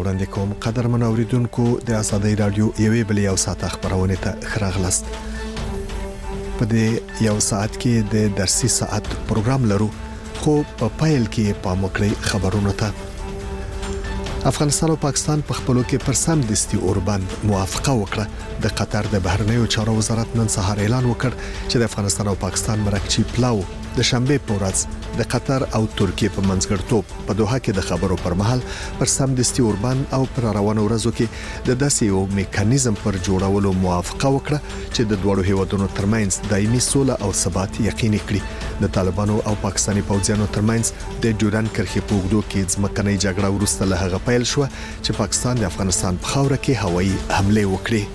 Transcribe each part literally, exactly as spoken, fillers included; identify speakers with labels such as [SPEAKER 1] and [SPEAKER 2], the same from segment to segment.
[SPEAKER 1] وړاندې کوم. قدرمن اوریدونکو د آزادۍ رادیو یوې بلې یو ساعت خبرونه ته خراغلاست. په دې یو ساعت کې د درسي ساعت پروګرام لرو، خو په پایل کې پام وکړئ خبرونه ته. افغانستان او پاکستان په خپلو کې پر سم دستي اوربند موافقه وکړه. د قطر د بهرنیو چارو وزارت نن سهار اعلان وکړ چې د افغانستان او پاکستان مرکچی پلاو د شنبه په ورځ د قطر او ترکیه په منځګړتوب په دوحه کې د خبرو پر مهال پر سم دستي اوربند او پر روانو ورځو کې د داسې یو میکانیزم پر جوړولو موافقه وکړه چې د دوه هیوادونو ترمنځ دایمي سوله او ثبات یقیني کړي. د طالبانو او پاکستاني پوځیانو ترمنځ د ډیورند کرښې په اوږدو کې ځمکنۍ جګړه وروسته له هغه پیل شو چې پاکستان د افغانستان په خاوره کې هوایي حمله وکړي.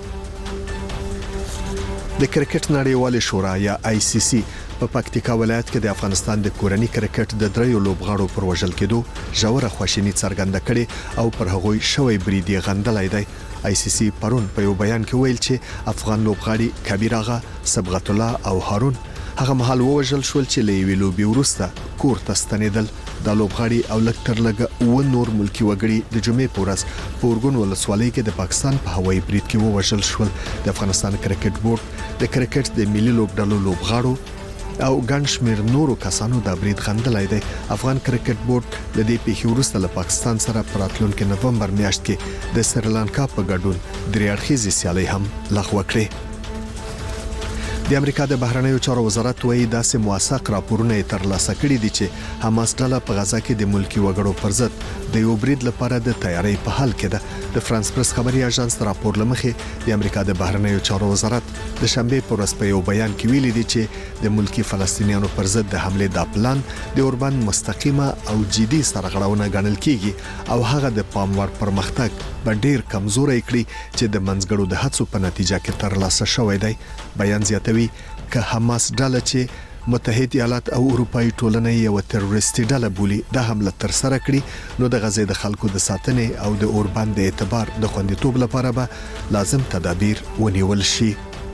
[SPEAKER 1] د کرکټ نړیوالې شورا یا آی سی سی په پکتیکا ولایت کې د افغانستان د کورني کرکټ د دریو لوبغاړو پر وژل کېدو ژوره خواشیني څرګنده کړې او پر هغوی شوی بریدي غندلای دی. آی سی سی پرون په یو بیان کې ویل چې افغان لوبغاړي کبیر اغا، صبغت الله او هارون هغه مهال وژل شول چې لوی لوبي ورسته کور ته ستنیدل. د لوبغاړي او لکتر لګ او نور ملکی وګړي د جمعې پورس پورګون ولسوالۍ کې د پاکستان په هوایي برید کې وژل شول. د افغانستان کرکټ بورډ د کرکټ د ملي لوبډلو لوبغاړو او ګڼ شمېر نورو کسانو د برید غندلای دی. افغان کرکټ بورډ د دې پیښې وروسته له پاکستان سره په راتلونکي نومبر میاشت کې د سریلانکا په ګډون درې اړخیزې سیالي هم لغوه کړې. د امریکا د بهرنیو چارو وزارت وایي داسې موثق راپورونه ترلاسه کړي دي چې حماس ډله په غزا کې د ملکی وګړو پر ضد د یو برید لپاره د تیاری په حال کې ده. د فرانس پریس خبري اژانس راپور لمخې د امریکا د بهرنیو چارو وزارت د شنبه پر ورځ په یو بیان کې ویلي دي چې د ملکی فلسطینیانو پر ضد د حمله د پلان د اوربند مستقیمه او جدي سرغړونه ګڼل کیږي او هغه د پاموړ پرمختګ په ډیر کمزوري کړی چې د منځګړو د هڅو په نتیجه کې ترلاسه شوی دی. بیان زیاتوي که حماس ډله چې متحده ایالات او اروپאי ټولنه یو تروریستي ډله بولي د حمله تر سره کړي، نو د غزې د خلکو د ساتنې او د اوربند د اعتبار د خوندیتوب لپاره به لازم تدابیر ونیول شي.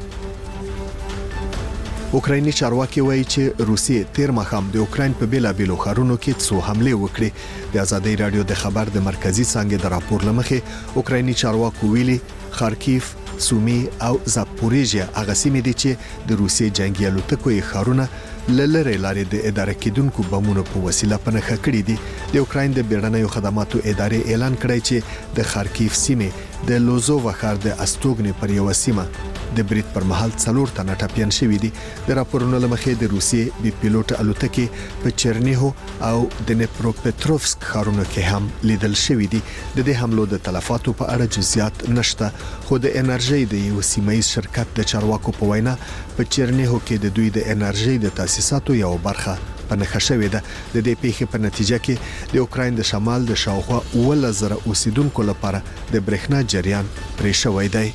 [SPEAKER 1] اوکرایني چارواکي وایي چې روسیې تیر مخام د اوکراین په بیلابیلو ښارونو کې څو حمله وکړي. د آزادۍ رادیو د خبر د مرکزی څنګه د راپور لمخې اوکرایني چارواکو ویلي خارکیف، سومي او زاپوریژیا هغه سیمې دي چې د روسیې جنگي الوتکو یې ښارونه للره لارې د اداره کېدونکو بمونو په وسیله پنهخه کړې دي. د اوکراین د بیړنیو خدماتو ادارې اعلان کړی چې د خارکیف سیمې د لوزووا ښار د استوګنې پر یو سیمه د برید پر مهال څلور تنه ټپيان شوي دي. د راپورونو لمخې د روسیې بي پیلوټ الوتکې په چرنیهو او د نپروپټروفسک ښارونو کې هم لیدل شوي دي. د دې حملو د تلفاتو په اړه جزئیات نشته، خو د انرژي د یو سیمایي شرکت د چارواکو په وینا په چرنیهو کې د دوی د انرژي د تاسیساتو یو برخه پنهخه شوې ده. د دې پیښې په نتیجه کې د اوکراین د شمال د شاوخوا اوله زره اوسیدونکو لپاره د برېښنا جریان پرې شوی دی.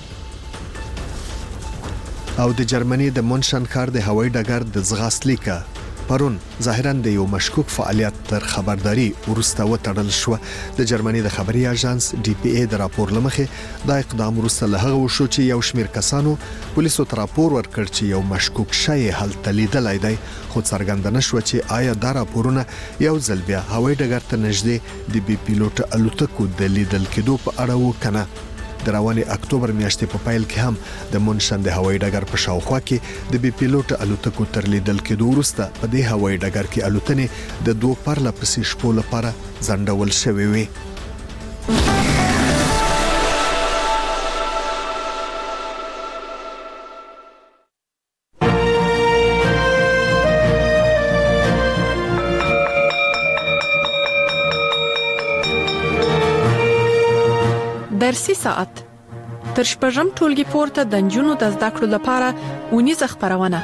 [SPEAKER 1] او د جرمني د مونشن ښار د هوایي ډګر د ځغاستلیکا پرون ظاهرا د یو مشکوک فعالیت تر خبرداري ورسته وټړل شو. د جرمني د خبري اژانس ډي پی ای د راپور لمخې دا اقدام ورسته له هغه وشو چې یو شمیر کسانو پولیسو ته راپور ورکړ چې یو مشکوک شی هلته لیدلای دی، خو څرګنده نشو چې آیا دا راپورونه یو ځل بیا هوایي ډګر ته نږدې د بي پیلوټ الوتکو د لیدل کېدو په اړه وکنه. د رواني اکتوبر میاشتې په پایل کې هم د مونشن د هوایي ډګر په شاوخوا کې د بي پیلوټ الوتکو تر لیدل کېدو وروسته په دې هوایي ډګر کې الوتنې د دوه پرله پسې شپو لپاره ځنډول شوې وي.
[SPEAKER 2] درسي ساعت تر شپږم ټولګي پورته د نجونو د زده کړو لپاره ونیزه خبرونه.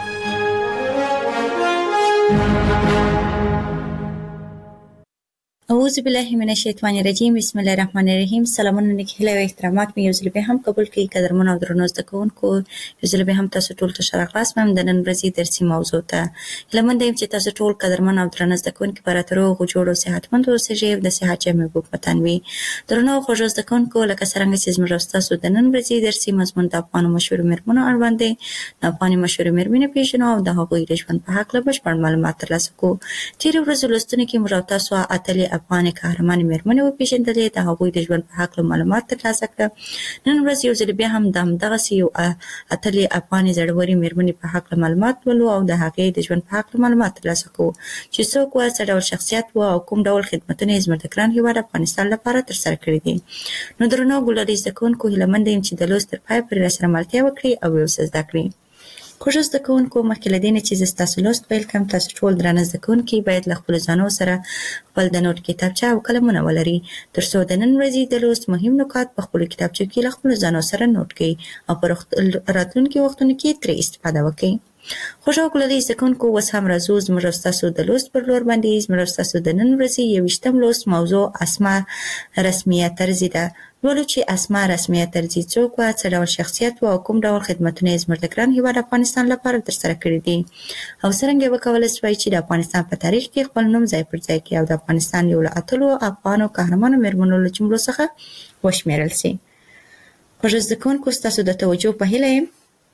[SPEAKER 3] اعوذ بالله من الشیطان الرجیم. بسم الله الرحمن الرحیم. سلامونه نیکهیله او احترامات مې یو ځل به هم قبول کړئ. قدرمن او درنو زده کوونکو، یو ځل به هم تاسو ټول ته ښه راغلاست. مې د نن ورځې درسي موضوع ته لمن دیم چې تاسو ټول قدرمن او درنو زده کوونکو پر اترو غوړو او صحتمند اوسئ. د صحت جامع بو پتنوي درنو خوږو زده کوونکو، لکه څنګه چې زموږ تاسو د نن ورځې درسي مضمون د افغان مشهور مېرمنو اړوند دی. د افغان مشهور مېرمنې پیژنو او د هغوی د ژوند په حق له بشپړ معلومات ترلاسه کوو. تیر ورځ لوستنه کې موږ تاسو اتلې افغان قهرمان میرمنې وپېژندلې، د هغوی د ژوند په هکله معلومات ترلاسه کړه. نن ورځ یو ځل بیا هم د همدغسې یو اتلې افغانې زړورې میرمنې په هکله معلومات ولو او د هغې د ژوند په هکله معلومات ترلاسه کوو چې څوک وه، څه ډول شخصیت وه او کوم ډول خدمتونه یې زموږ د ګران هېواد افغانستان لپاره ترسره کړي دي. نو درنو ګلالي زده کوونکو، هیله یم چې د لوست تر پایه پورې راسره ملتیا وکړي او یو څه زده کړي. خوږو زده کوونکو، مخکې له دې نه چې زه ستاسو لوست پیل کړم، تاسو ټول درانه زده کوونکي باید له خپلو ځانو سره خپل د نوټ کتابچه او قلمونه ولري، تر څو د نن ورځې د لوست مهم نکات په خپلو کتابچو کې له خپلو ځانو سره نوټ کړئ او په راتلونکي وختونو کې ترې استفاده وکړئ. خوږو ګلالي زده کوونکو، اوس هم راځو زموږ او ستاسو د لوست پر لور باندې. زموږ او ستاسو د نن ورځې یوویشتم لوست موضوع اسماء رسمیه طرزي ده. لولو چې اسماء رسمیه طرزي څوک وه، څه ډول شخصیت وه او کوم ډول خدمتونه یې زموږ د ګران هېواد افغانستان لپاره ترسره کړي دي او څرنګه وکولی شوای چې د افغانستان په تاریخ کې خپل نوم ځای پر ځای کړي او د افغانستان یو له اتلو افغانو قهرمانو میرمنو له جملو څخه وشمېرل سي. خوږو زده کوونکو، ستاسو د توجه په هیله یم.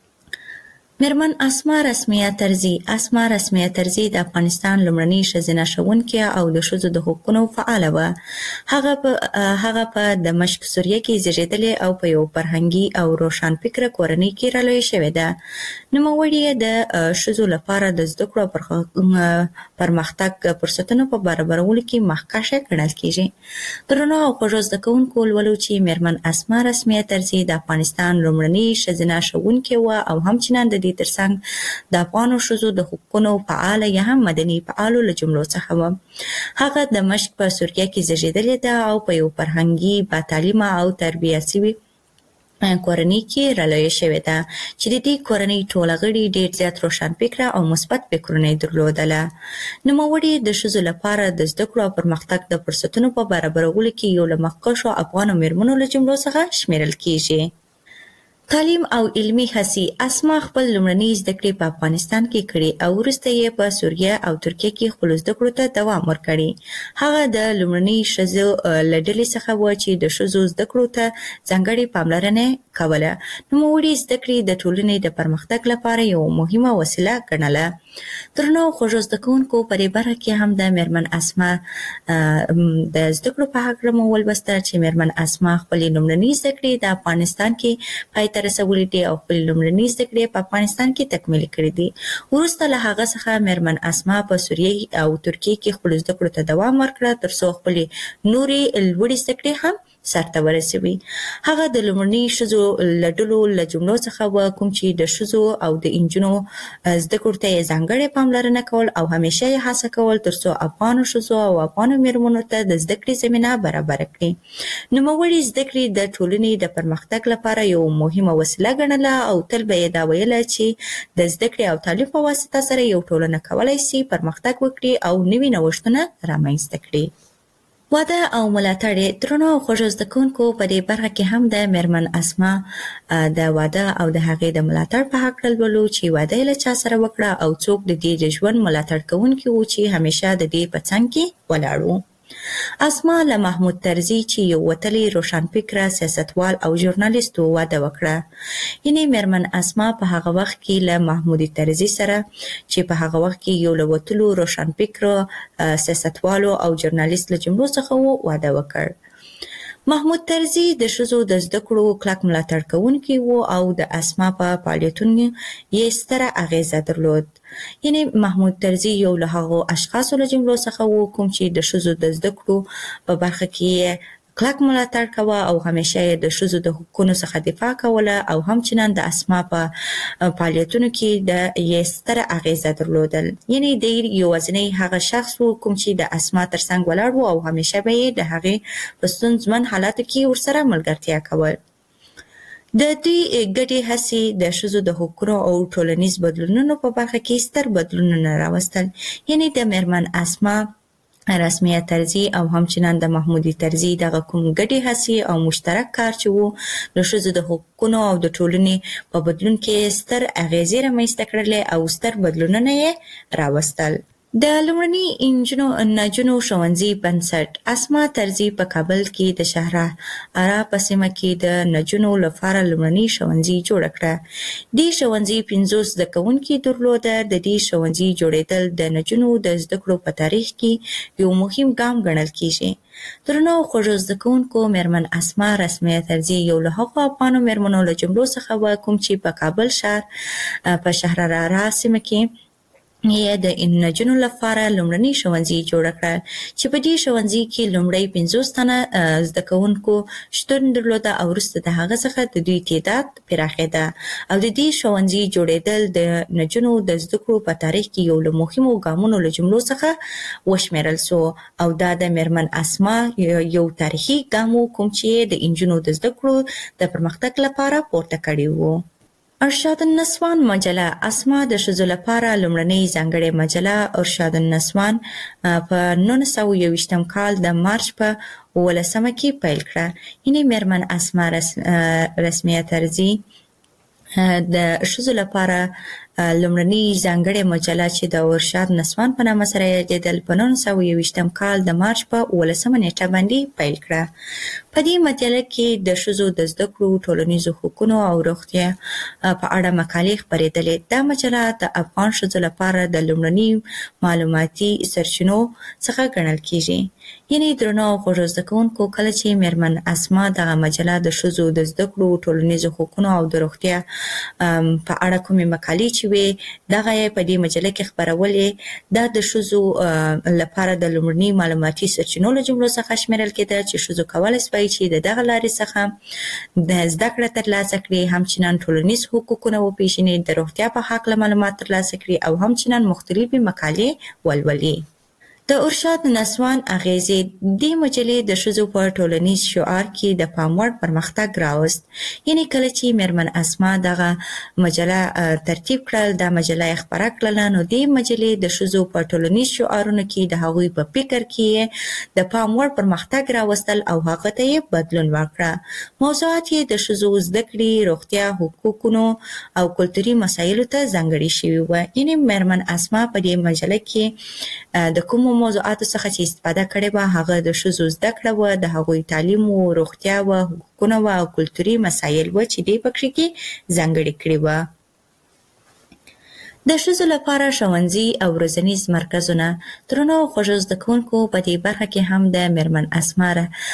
[SPEAKER 3] میرمن اسماء رسمیه طرزي. اسماء رسمیه طرزي د افغانستان لومړنۍ ښځینه ښوونکې او د ښځو د حقونو فعاله وه. هغه په هغه په دمشق سوریه کې زیږېدلې او په یو فرهنګي او روښانفکره کورنۍ کې رالویه شوې ده. نوموړې یې د ښځو لپاره د زده کړو او پرمختګ فرصتونو په برابرولو کې مخکښه ګڼل کېږي. درنو او خوږو زده کوونکو، لولو چې میرمن اسماء رسمیه طرزي د افغانستان لومړنۍ ښځینه ښوونکې وه او همچنان د دې ترڅنګ د افغانو ښځو د حقونو فعاله یا هم مدني فعالو له جملو څخه وه. هغه د دمشق په سوریه کې زیږېدلې ده او په یو فرهنګي، با-تعلیمه او تربیه شوي کورنۍ کې رالویه شوې ده چې د دې کورنۍ ټوله غړي ډېر زیات روښانفکره او مثبت فکرونه یې درلودله. نوموړې د ښځو لپاره د زده کړو او پرمختګ د فرصتونو په برابرولو کې یو له مخکښو افغانو میرمنو له جملو څخه شمېرل کېږي. تعلیم او علمي هڅې. اسماء خپل لومړنۍ زده کړې په افغانستان کې کړې او وروسته یې په سوریه او ترکیه کې خپلو زده کړو ته دوام ورکړی. هغه د لومړنۍ ښځو له ډلې څخه وه چې د ښځو زده کړو ته ځانګړې پاملرنه کوله. نوموړې زده کړې د ټولنې د پرمختګ لپاره یوه مهمه وسیله ګڼله. درنو خوږو زده کوونکو، په دې برخه کې هم د میرمن اسماء د زده کړو په هکله مو ولوسته چې میرمن اسماء خپلې لومړنۍ زده کړې د افغانستان کې پای ته رسولې دي او خپلې لومړنۍ زده کړې په افغانستان کې تکمیل کړې دي. وروسته له هغه څخه میرمن اسماء په سوریه او ترکیه کې خپلو زده کړو ته دوام ورکړه تر څو خپلې نورې لوړې زده کړې هم سرته ورسوي. هغه د لومړنۍ ښځو له ډلو له جملو څخه وه کوم چې د ښځو او د نجونو زده کړو ته یې ځانګړې پاملرنه کول او همیشه یې هڅه کول تر څو افغانو ښځو او افغانو میرمنو ته د زده کړې زمینه برابره کړي. نوموړې زده کړې د ټولنې د پرمختګ لپاره یو مهمه وسیله ګڼله او تل به یې دا ویله چې د زده کړې او تعلیم په واسطه سره یو ټولنه کولی سي پرمختګ وکړي او نوي نوښتونه رامنځته کړي. واده او ملاتړ. درنو او خوږو زده کوونکو، په دې برخه کې هم د میرمن اسماء د واده او د هغې د ملاتړ په هکله لولو چې واده یې له چا سره وکړه او څوک د دې د ژوند ملاتړ کوونکي وو چې همیشه د دې په څنګ کې ولاړ وو. اسماء له محمود طرزي چې یو وتلی روښانفکره سیاستوال او ژورنالیست و واده وکړه. یعنې میرمن اسماء په هغه وخت کې له محمود طرزي سره چې په هغه وخت کې یو له وتلو روښانفکرو سیاستوالو او ژورنالیست له جملو څخه و واده وکړ. محمود طرزي د ښځو د زده کړو کلک ملاتړ کوونکی و او د اسماء په فعالیتونو یې ستره اغیزه درلود. یعنې محمود طرزي یو له هغو اشخاصو له جملو څخه و کوم چې د ښځو د زده کړو په برخه کې کلک ملاتړ کوه او همیشه یې د ښځو د حقونو څخه دفاع کوله او همچنان د اسماء په فعالیتونو کې د یې ستره اغیزه درلودل. یعنې دی یوازینی هغه شخص و کوم چې د اسماء ترڅنګ ولاړ و او همیشه به یې د هغې په ستونزمن حالاتو کې ورسره ملګرتیا کول. د دوی ګډې هڅې د ښځو د حقونو او ټولنیز بدلونونو په برخه کې ستر بدلونونه راوستل. یعنې د میرمن اسماء رسمیه طرزي او همچنان د محمود طرزي دغه کوم ګډې هڅې او مشترک کار چې وو د ښځو د حقونو او د ټولنې په بدلون کې ستر اغیزې رامنځته کړلې او ستر بدلونونه یې راوستل. د لومړني انجنو نجونو ښوونځي بنسټ اسما ترزي په کابل کې د شهره ارا په سیمه کې د نجونو لپاره لومړني ښوونځي جوړ کړه. دې ښوونځي پنځوس زده کوونکي درلوده. د دې ښوونځي جوړېدل د نجونو د زده کړو په تاریخ کې یو مهم ګام ګڼل کیږي. درنو خوږو زده کوونکو، میرمن اسما رسمیه ترزي یو له هغو افغانو میرمنو له جملو څخه وه کوم چې په کابل ښار په شهره ارا سیمه کې یې د نجونو لپاره لومړني ښوونځي جوړ کړل چې په دې ښوونځي کې لومړی پنځوس تنه زده کوونکو شتون درلوده او وروسته د هغه څخه د دوی تعداد پراخېده او د دې ښوونځي جوړېدل د نجونو د زده کړو په تاریخ کې یو له مهمو ګامونو له جملو څخه وشمېرل سو او دا د میرمن اسما یو تاریخي ګام و کوم چې د نجونو د زده کړو د پرمختګ لپاره پورته کړی و. ارشاد النسوان مجله اسما د ښځو لپاره لومړنۍ ځانګړې مجله ارشاد النسوان په نولس سوه یوویشتم کال د مارچ په اوولسمه کې پیل کړه. یعنې میرمن اسما رسمیه ترزي د ښځو لپاره لومړنۍ ځانګړې مجله چې د ارشاد نسوان په نامه سره یادېدل په نولس سوه یوویشتم کال د مارچ په اوولسمه نیټه باندې پیل کړه. په دې مجله کې د ښځو د زده کړو، ټولنیزو حقوقو او روغتیا په اړه مقالې خپرېدلې. دا مجله د افغان ښځو لپاره د لومړني معلوماتي سرچینو څخه ګڼل کیږي. یعنې درنو خوږو زده کوونکو، کله چې میرمن اسما دغه مجله د ښځو د زده کړو، ټولنیزو حقوقو او د روغتیا په اړه کومې مقالې چې وي دغه یې په دې مجله کې خپرولې. دا د ښځو لپاره د لومړني معلوماتي سرچینو له جملو څخه شمیرل کېده چې ښځو کولی سوای چې د دغه لارې څخه د زده کړه ترلاسه کړي، همچنان ټولنیز حقوقونه وپېژني، د روغتیا په هکله معلومات ترلاسه کړي او همچنان مختلفې مقالې ولولي. د ارشاد نسوان اغیزې دې مجلې د ښځو په ټولنیز شعار کې د پام وړ پرمختګ راوست. یعنې کله چې میرمن اسما دغه مجله ترتیب کړل، دا مجله یې خپره کړله، نو دې مجلې د ښځو په ټولنیز شعارونو کې د هغوی په فکر کې د پام وړ پرمختګ راوستل او هغه ته یې بدلون ورکړه. موضوعات یې د ښځو زده کړې، روغتیا، حقوقو او کلتوري مسایلو ته ځانګړي شوي وه. یعنې میرمن اسما په دې مجله کې د کومو موضوعاتو څخه چې استفاده کړې وه هغه د ښځو زده کړه وه، د هغوی تعلیم و، روغتیا وه، حقوقونه وه او کلتوري مسایل وه چې دې پکې کې ځانګړي کړي وه. د ښځو لپاره ښوونځي او روزنیز مرکزونه. درنو خوږو زده کوونکو، په دې برخه کې هم د میرمن اسما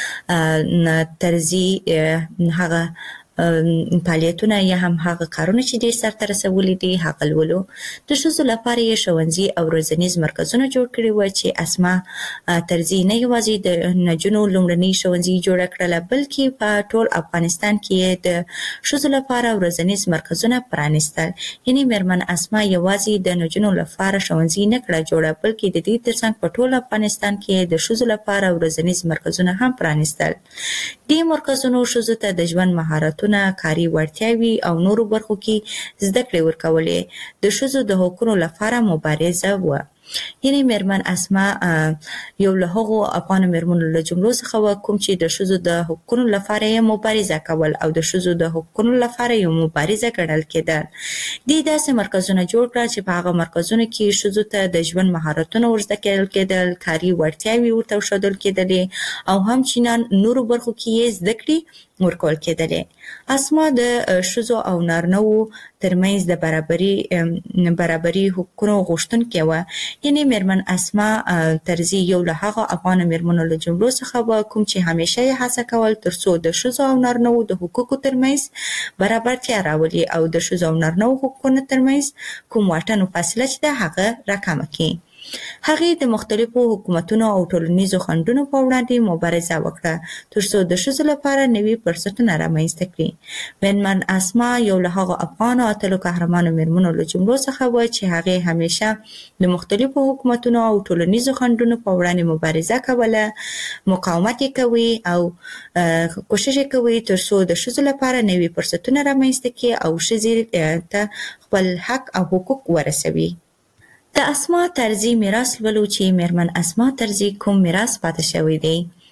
[SPEAKER 3] ترزي هغه فعالیتونه یا هم هغه کارونه چې دې سرته رسولي دي هغه لولو. د ښځو لپاره یې ښوونځي او روزنیز مرکزونه جوړ کړي وو چې اسما ترزي نه یوازې د نجونو لومړني ښوونځي جوړ کړله، بلکې په ټول افغانستان کې د ښځو لپاره روزنیز مرکزونه پرانیستل. یعنې میرمن اسما یوازې د نجونو لپاره ښوونځي نه کړه جوړه، بلکې د دې ترڅنګ په ټول افغانستان کې د ښځو لپاره روزنیز مرکزونه هم پرانیستل. دې مرکزونو ښځو ته د ژوند مهارتونه، کاري وړتیاوې او نورو برخو کې زده کړې ورکولې. د ښځو د حقوقو لپاره مبارزه وه. یعنې میرمن اسما یو له هغو افغانو میرمنو له جملو څخه وه کوم چې د ښځو د حقوقو لپاره یې مبارزه کول او د ښځو د حقوقو لپاره یو مبارزه ګڼل کېدل. دې داسې مرکزونه جوړ کړه چې په هغه مرکزونو کې ښځو ته د ژوند مهارتونه ورزده کېدل، کاري وړتیاوې ورته ښودل کېدلې او همچنان نورو برخو کې یې زده کړې ورکول کېدلې. اسما د ښځو او نارینه‌وو ترمنځ د برابري برابري حقوقو غوښتونکې وه. یعنې میرمن اسما ترزي یو له هغو افغانو میرمنو له جملو څخه وه کوم چې همیشه یې هڅه کول ترڅو د ښځو او نارینه‌وو د حقوقو ترمنځ برابرتیا راولي او د ښځو او نارینه‌وو حقوقو ترمنځ کوم واټن او فاصله چې ده هغه راکمه کړي. هغې د مختلفو حکومتونو او ټولنیزو خنډونو په وړاندې مبارزه وکړه ترڅو د ښځو لپاره نوي فرصتونه رامنځته کړي. میرمن اسما یو له هغو افغانو اتلو قهرمانو میرمنو له جملو څخه وه چې هغې همیشه د مختلفو حکومتونو او ټولنیزو خنډونو په وړاندې مبارزه کوله، مقاومت یې کوي او کوشش یې کوي ترڅو د ښځو لپاره نوي فرصتونه رامنځته کړي او ښځې ته خپل حق او حقوق ورسوي. د اسما ترزي میراث لولو چې میرمن اسما ترزي کوم میراث پاتې شوی دی.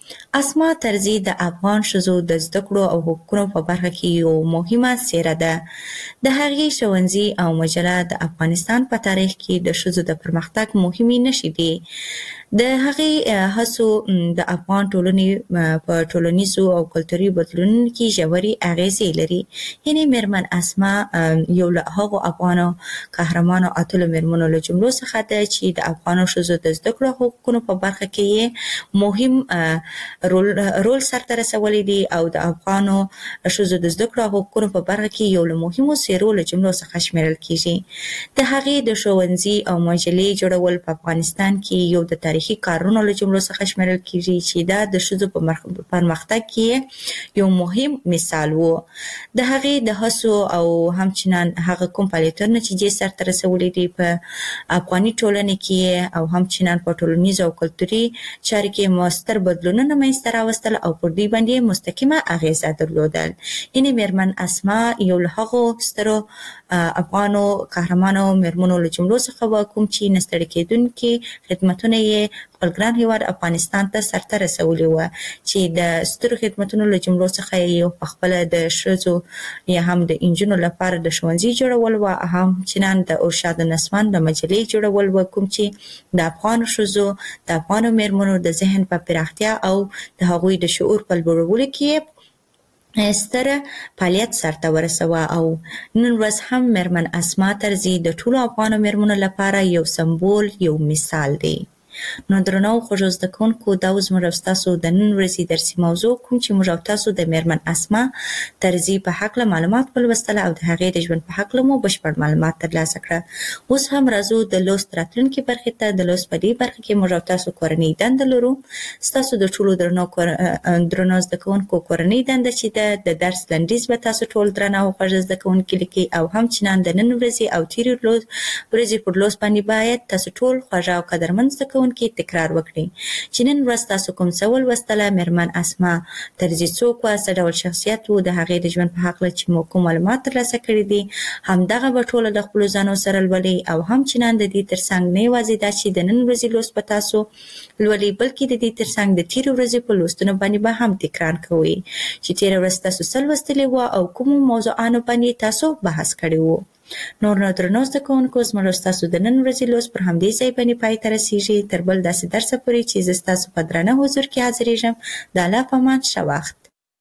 [SPEAKER 3] اسما ترزی د افغان ښځو د زده کړو او حقوقو په برخه کې یو مهمه څیره ده. د هغې ښوونځي او مجله د افغانستان په تاریخ کې د ښځو د پرمختګ مهمې نښې دي. د هغې هڅو د افغان ټولنې په ټولنیزو او کلتوري بدلونونو کې ژورې اغیزې لري. یعنې میرمن اسما یو له هغو افغانو قهرمانو اتلو میرمنو له جملو څخه ده چې د افغانو ښځو د زده کړو حقوقو په برخه کې مهم رول رول سرته رسولی دي او د افغانو ښځو د زده کړو حقوقو په برخه کې یو له مهمو څیرو له جملو څخه شمیرل کیږي. د هغې د ښوونځي او مجلې جوړول په افغانستان کې یو د تاریخي کارونو له جملو څخه شمیرل کیږي چې دا د ښځو په پرمختګ کې یو مهم مثال وو. د هغې د هڅو او همچنان هغه کوم فعالیتونه چې جې سرته رسولي دي په افغاني ټولنې کې او همچنان په ټولنیزو او کلتوري چارو کې مؤثر بدلونونه منځته راوستل او پر دوی باندې مستقیمه اغیزه درلودل. یعنې میرمن اسما یو له هغو سترو افغانو قهرمانو میرمنو له جملو څخه وه کوم چې نه ستړي کېدونکي خدمتونه یې خپل ګران هېواد افغانستان ته سرته رسولي وه چې د سترو خدمتونو له جملو څخه یې په خپله د ښځو یا هم د نجونو لپاره د ښوونځي جوړول وه، همچنان د ارشاد نسوان د مجلې جوړول وه کوم چې د افغانو ښځو د افغانو میرمنو د ذهن په پراختیا او د هغوی د شعور په لوړولو کې ستره فعالیت سرته ورسوه. او نن ورځ هم میرمن اسما ترزی د ټولو افغانو میرمنو لپاره یو سمبول، یو مثال دی. نو درنو خوږو زده کوونکو، دا اوس موږ او ستاسو د نن ورځې درسي موضوع کوم چې موږ او تاسو د میرمن اسما ترزی په هکله معلومات ولوستل او د هغې د ژوند په هکله مو بشپړ معلومات ترلاسه کړه. اوس هم راځو د لوست راتلونکي برخې ته. د لوست په دې برخه کې موږ او تاسو کورنۍ دنده لرو. ستاسو د ټولو درنو درنو زده کوونکو کورنۍ دنده چې ده د درس لنډیز به تاسو ټول درنه او خوږ زده کوونکي لیکي او همچنان د نن ورځې او تیرې ورځې پر لوست باندې باید تاسو ټول خوږ او قدرمن زده کې تکرار وکړي چې نن ورځ تاسو کوم څه ولوستله، میرمن اسما ترزی څوک وه، څه ډول شخصیت و، د هغې د ژوند په هکله چې مو کوم معلومات ترلاسه کړي دي همدغه به ټوله د خپلو ځانو سره لولئ او همچنان د دې ترڅنګ نه یوازې دا چې د نن ورځې لوست به تاسو لولئ بلکې د دې ترڅنګ د تیرې ورځې په لوستونو باندې به هم تکرار کوئ چې تیره ورځ تاسو څه لوستلي وه او کومو موضوعانو باندې تاسو بحث کړی و. نور نو درنو زده کوونکو، زموږ ستاسو د نن ورځې لوست پر همدې ځای باندې پای ته رسیږي. تر بل داسې درسه پورې چې زه ستاسو په درانه حضور کې حاضرېږم، د الله په امان، ښه وخت.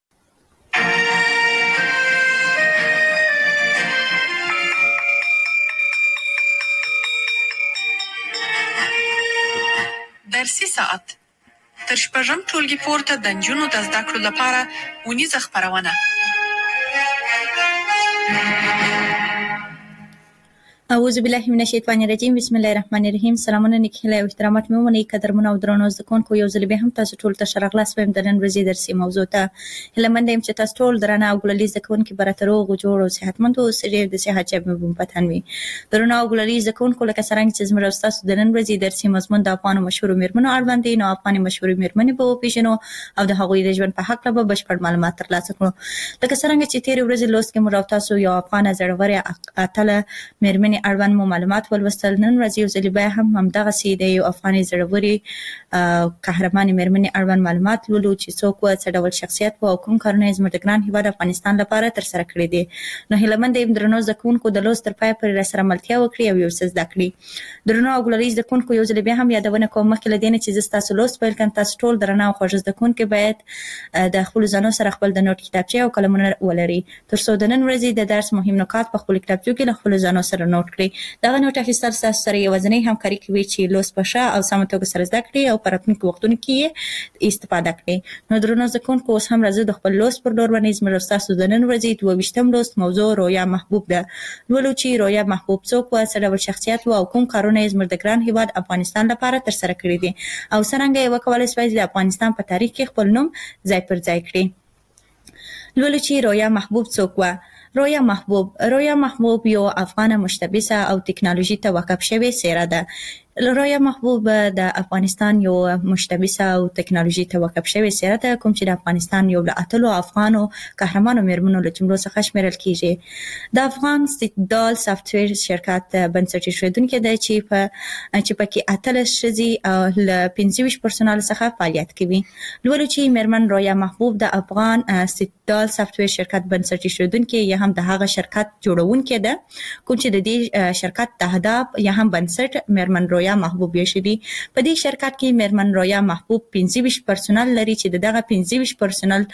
[SPEAKER 2] درسي ساعت تر شپږم ټولګي پورته د نجونو د زده کړو لپاره اونیزه خپرونه.
[SPEAKER 3] اعوذ بالله من الشیطان الرجیم، بسم الله الرحمن الرحیم. سلامونه، نیک هیله او احترامات مې ومنئ قدرمنو او درنو زده کوونکو. یو ځل بیا هم تاسو ټول ته ښه راغلاست وایم د نن ورځې درسي موضوع ته. هیله مند یم چې تاسو ټول درانه او ګلالي زده کوونکي به راته روغ جوړ او صحتمند اوسئ، ډېر د صحت جیب مې بومپتن وي. درنو او ګلالي زده کوونکو، لکه څرنګه چې زموږ او ستاسو د نن ورځې درسي مضمون د افغانو مشهورو میرمنو اړوند دی، نو افغاني مشهورې میرمنې به وپېژنو او د هغوی د ژوند په هکله به بشپړ معلومات ترلاسه کړو. لکه څرنګه چې تېرې ورځې لوست کې موږ او تاسو یو افغانه زړورې اتله میرمنې اړوند مو معلومات ولوستل. نن ورځ یو ځل بیا هم همدغسې د یو افغاني زړورې قهرمانې میرمنې اړوند معلومات لولو چې څوک وه، څه ډول شخصیت وه او کوم کارونه یې زموږ د ګران هېواد افغانستان لپاره ترسره کړي دي. نو هیله منده یم درنو زده کوونکو د لوست تر پایه پورې راسره ملتیا وکړي او یو څه زده کړي. درنو او ګلالي زده کوونکو، یو ځل بیا هم یادونه کوم مخکې له دې نه چې زه ستاسو لوست پیل کړم، تاسو ټول درنه او خوږ زده کوونکي باید د خپلو ځانو سره خپل د نوټ کتابچې او قلمونه ولري تر څو د نن ورځې د درس مهم نکات په خپلو کتابچو کې له خپلو ځانو سره نوټ کړئ. دغه نوټ اخیستل ستاسو سره یوازینۍ همکاري کوي چې لوست په ښه او سمه توګه سره زده کړئ او په راتلونکو وختونو کې یې استفاده کړئ. نو درنو زده کوونکو، اوس هم راځو د خپل لوست پر لور باندې زموږ او ستاسو د نن ورځې دوه ویشتم لوست موضوع رویا محبوب ده. لولو چې رویا محبوب څوک وه، څه ډول شخصیت وه او کوم کارونه یې زموږ د ګران هېواد افغانستان لپاره ترسره کړي دي او څرنګه یې وکولی شوای چې د افغانستان په تاریخ کې خپل نوم ځای پر ځای کړي. لولو چې رویا محبوب څوک وه. رویا محبوب رویا محبوب یو افغانه مشتبسه او تکنالوژي ته وقف شوې څیره ده. رویا محبوب د افغانستان یو مشتبه او ټکنالوژي ته وقف شوی سیاره ده، کوم چې د افغانستان یو له اتلو افغانو قهرمانو میرمنو له جملو څخه شمیرل کیږي. د افغان استدلال سافټویر شرکت بنسټ ایښودونکې ده چې په چې پکې اتلس ښځې له پنځه ویشت پرسونل څخه فعالیت کوي. لولو چې میرمن رویا محبوب د افغان استدلال سافټویر شرکت بنسټ ایښودونکې یا هم د هغه شرکت جوړونکې ده، کوم چې د دې شرکت د اهداف یا هم بنسټ میرمن رویا محبوب یې شدي. په دې شرکت کې میرمن رویا محبوب پنځه ویشت پرسونل لري چې دغه پنځه ویشت پرسونل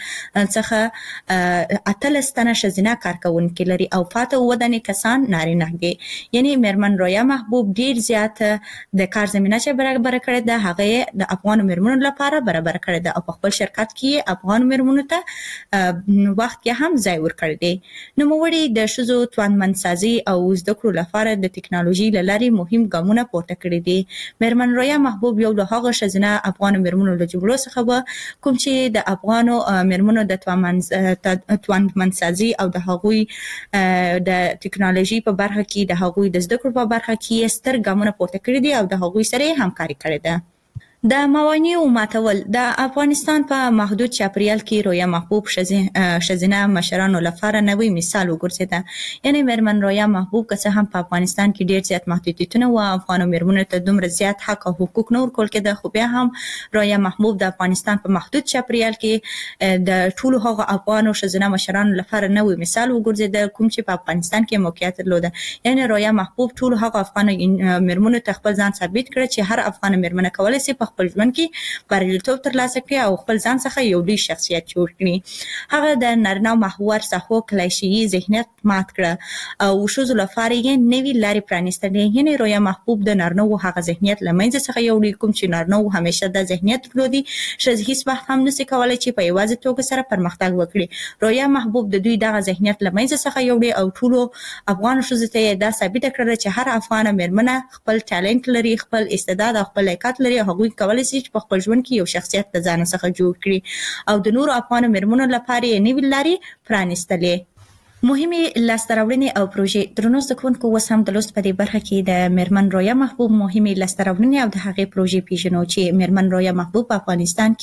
[SPEAKER 3] څخه اتلس تنه ښځینه کارکونکي لري او پاته اووه تنه کسان نارینه دي. یعنی میرمن رویا محبوب ډیر زیات د کار زمينه چې برابر کړې ده هغه د افغان میرمنو لپاره برابر کړې ده او په خپل شرکت کې افغان میرمنو ته وخت کې هم ځای ورکړی دی. نو موږ د شذو توانمنسازي او زده کړو لپاره د ټکنالوژي لارې مهم ګامونه پورته کړي دي. میرمن رویا محبوب یو له هغه ښځینه افغان میرمنو له جملو څخه و کوم چې د افغانو میرمنو د توانمنسازي او د هغوی د ټکنالوژي په برخه کې د هغوی د زده کړو په برخه کې ستر ګامونه پورته کړي دي او د هغوی سره همکاري کړې ده. د موانعو ماتول د افغانستان په محدود چاپریال کې رویا محبوب ښځینه مشرانو لپاره نوی مثال وګرځیده. یعنی میرمن رویا محبوب که څه هم په افغانستان کې ډیر زیات محدودیتونه و افغانو میرمنو ته دومره زیات حق او حقوق نه ورکول کېده، خو بیا هم رویا محبوب د افغانستان په محدود چاپریال کې د ټولو هغه افغانو ښځینه مشرانو لپاره نوی مثال وګرځیده کوم چې په افغانستان کې موقعیت درلوده. یعنی رویا محبوب ټولو هغه افغان میرمنو ته خپل ځان ثابت کړ چې هر افغان میرمن کولای شي په خپل ژوند کې بریالیتوب ترلاسه کړي او خپل ځان څخه یو لوی شخصیت جوړ کړي. هغه د نارینه محور څخه کلاشي ذهنیت مات کړ او شوزو لپاره یې نوی لارې پرانیستلې. یعنی رویا محبوب د نارینه هغه ذهنیت لمنځه څخه یو لوی کوم چې نارینه همیشه د ذهنیت درلودي چې هیڅ وخت هم نشي کولای چې په یوازې توګه سره پرمختګ وکړي. رویا محبوب د دوی دغه ذهنیت لمنځه څخه یو لوی او ټولو افغان شوزو ته دا ثابت کړل چې هر افغان میرمن خپل ټالنت لري، خپل استعداد او خپل لیاقت لري، هغوی کولای شي چې په خپل ژوند کې یو شخصیت د ځان څخه جوړ کړي او د نورو افغان میرمنو لپاره یې نوې لارې پرانیستلې. مهمه لاستراوړنې او پروژې درنو زده کوونکو اوس هم د لوست په دې برخه کې د میرمن رویا محبوب مهمه لاستراوړنې او د هغې پروژې پیژنو چې میرمن رویا محبوب په افغانستان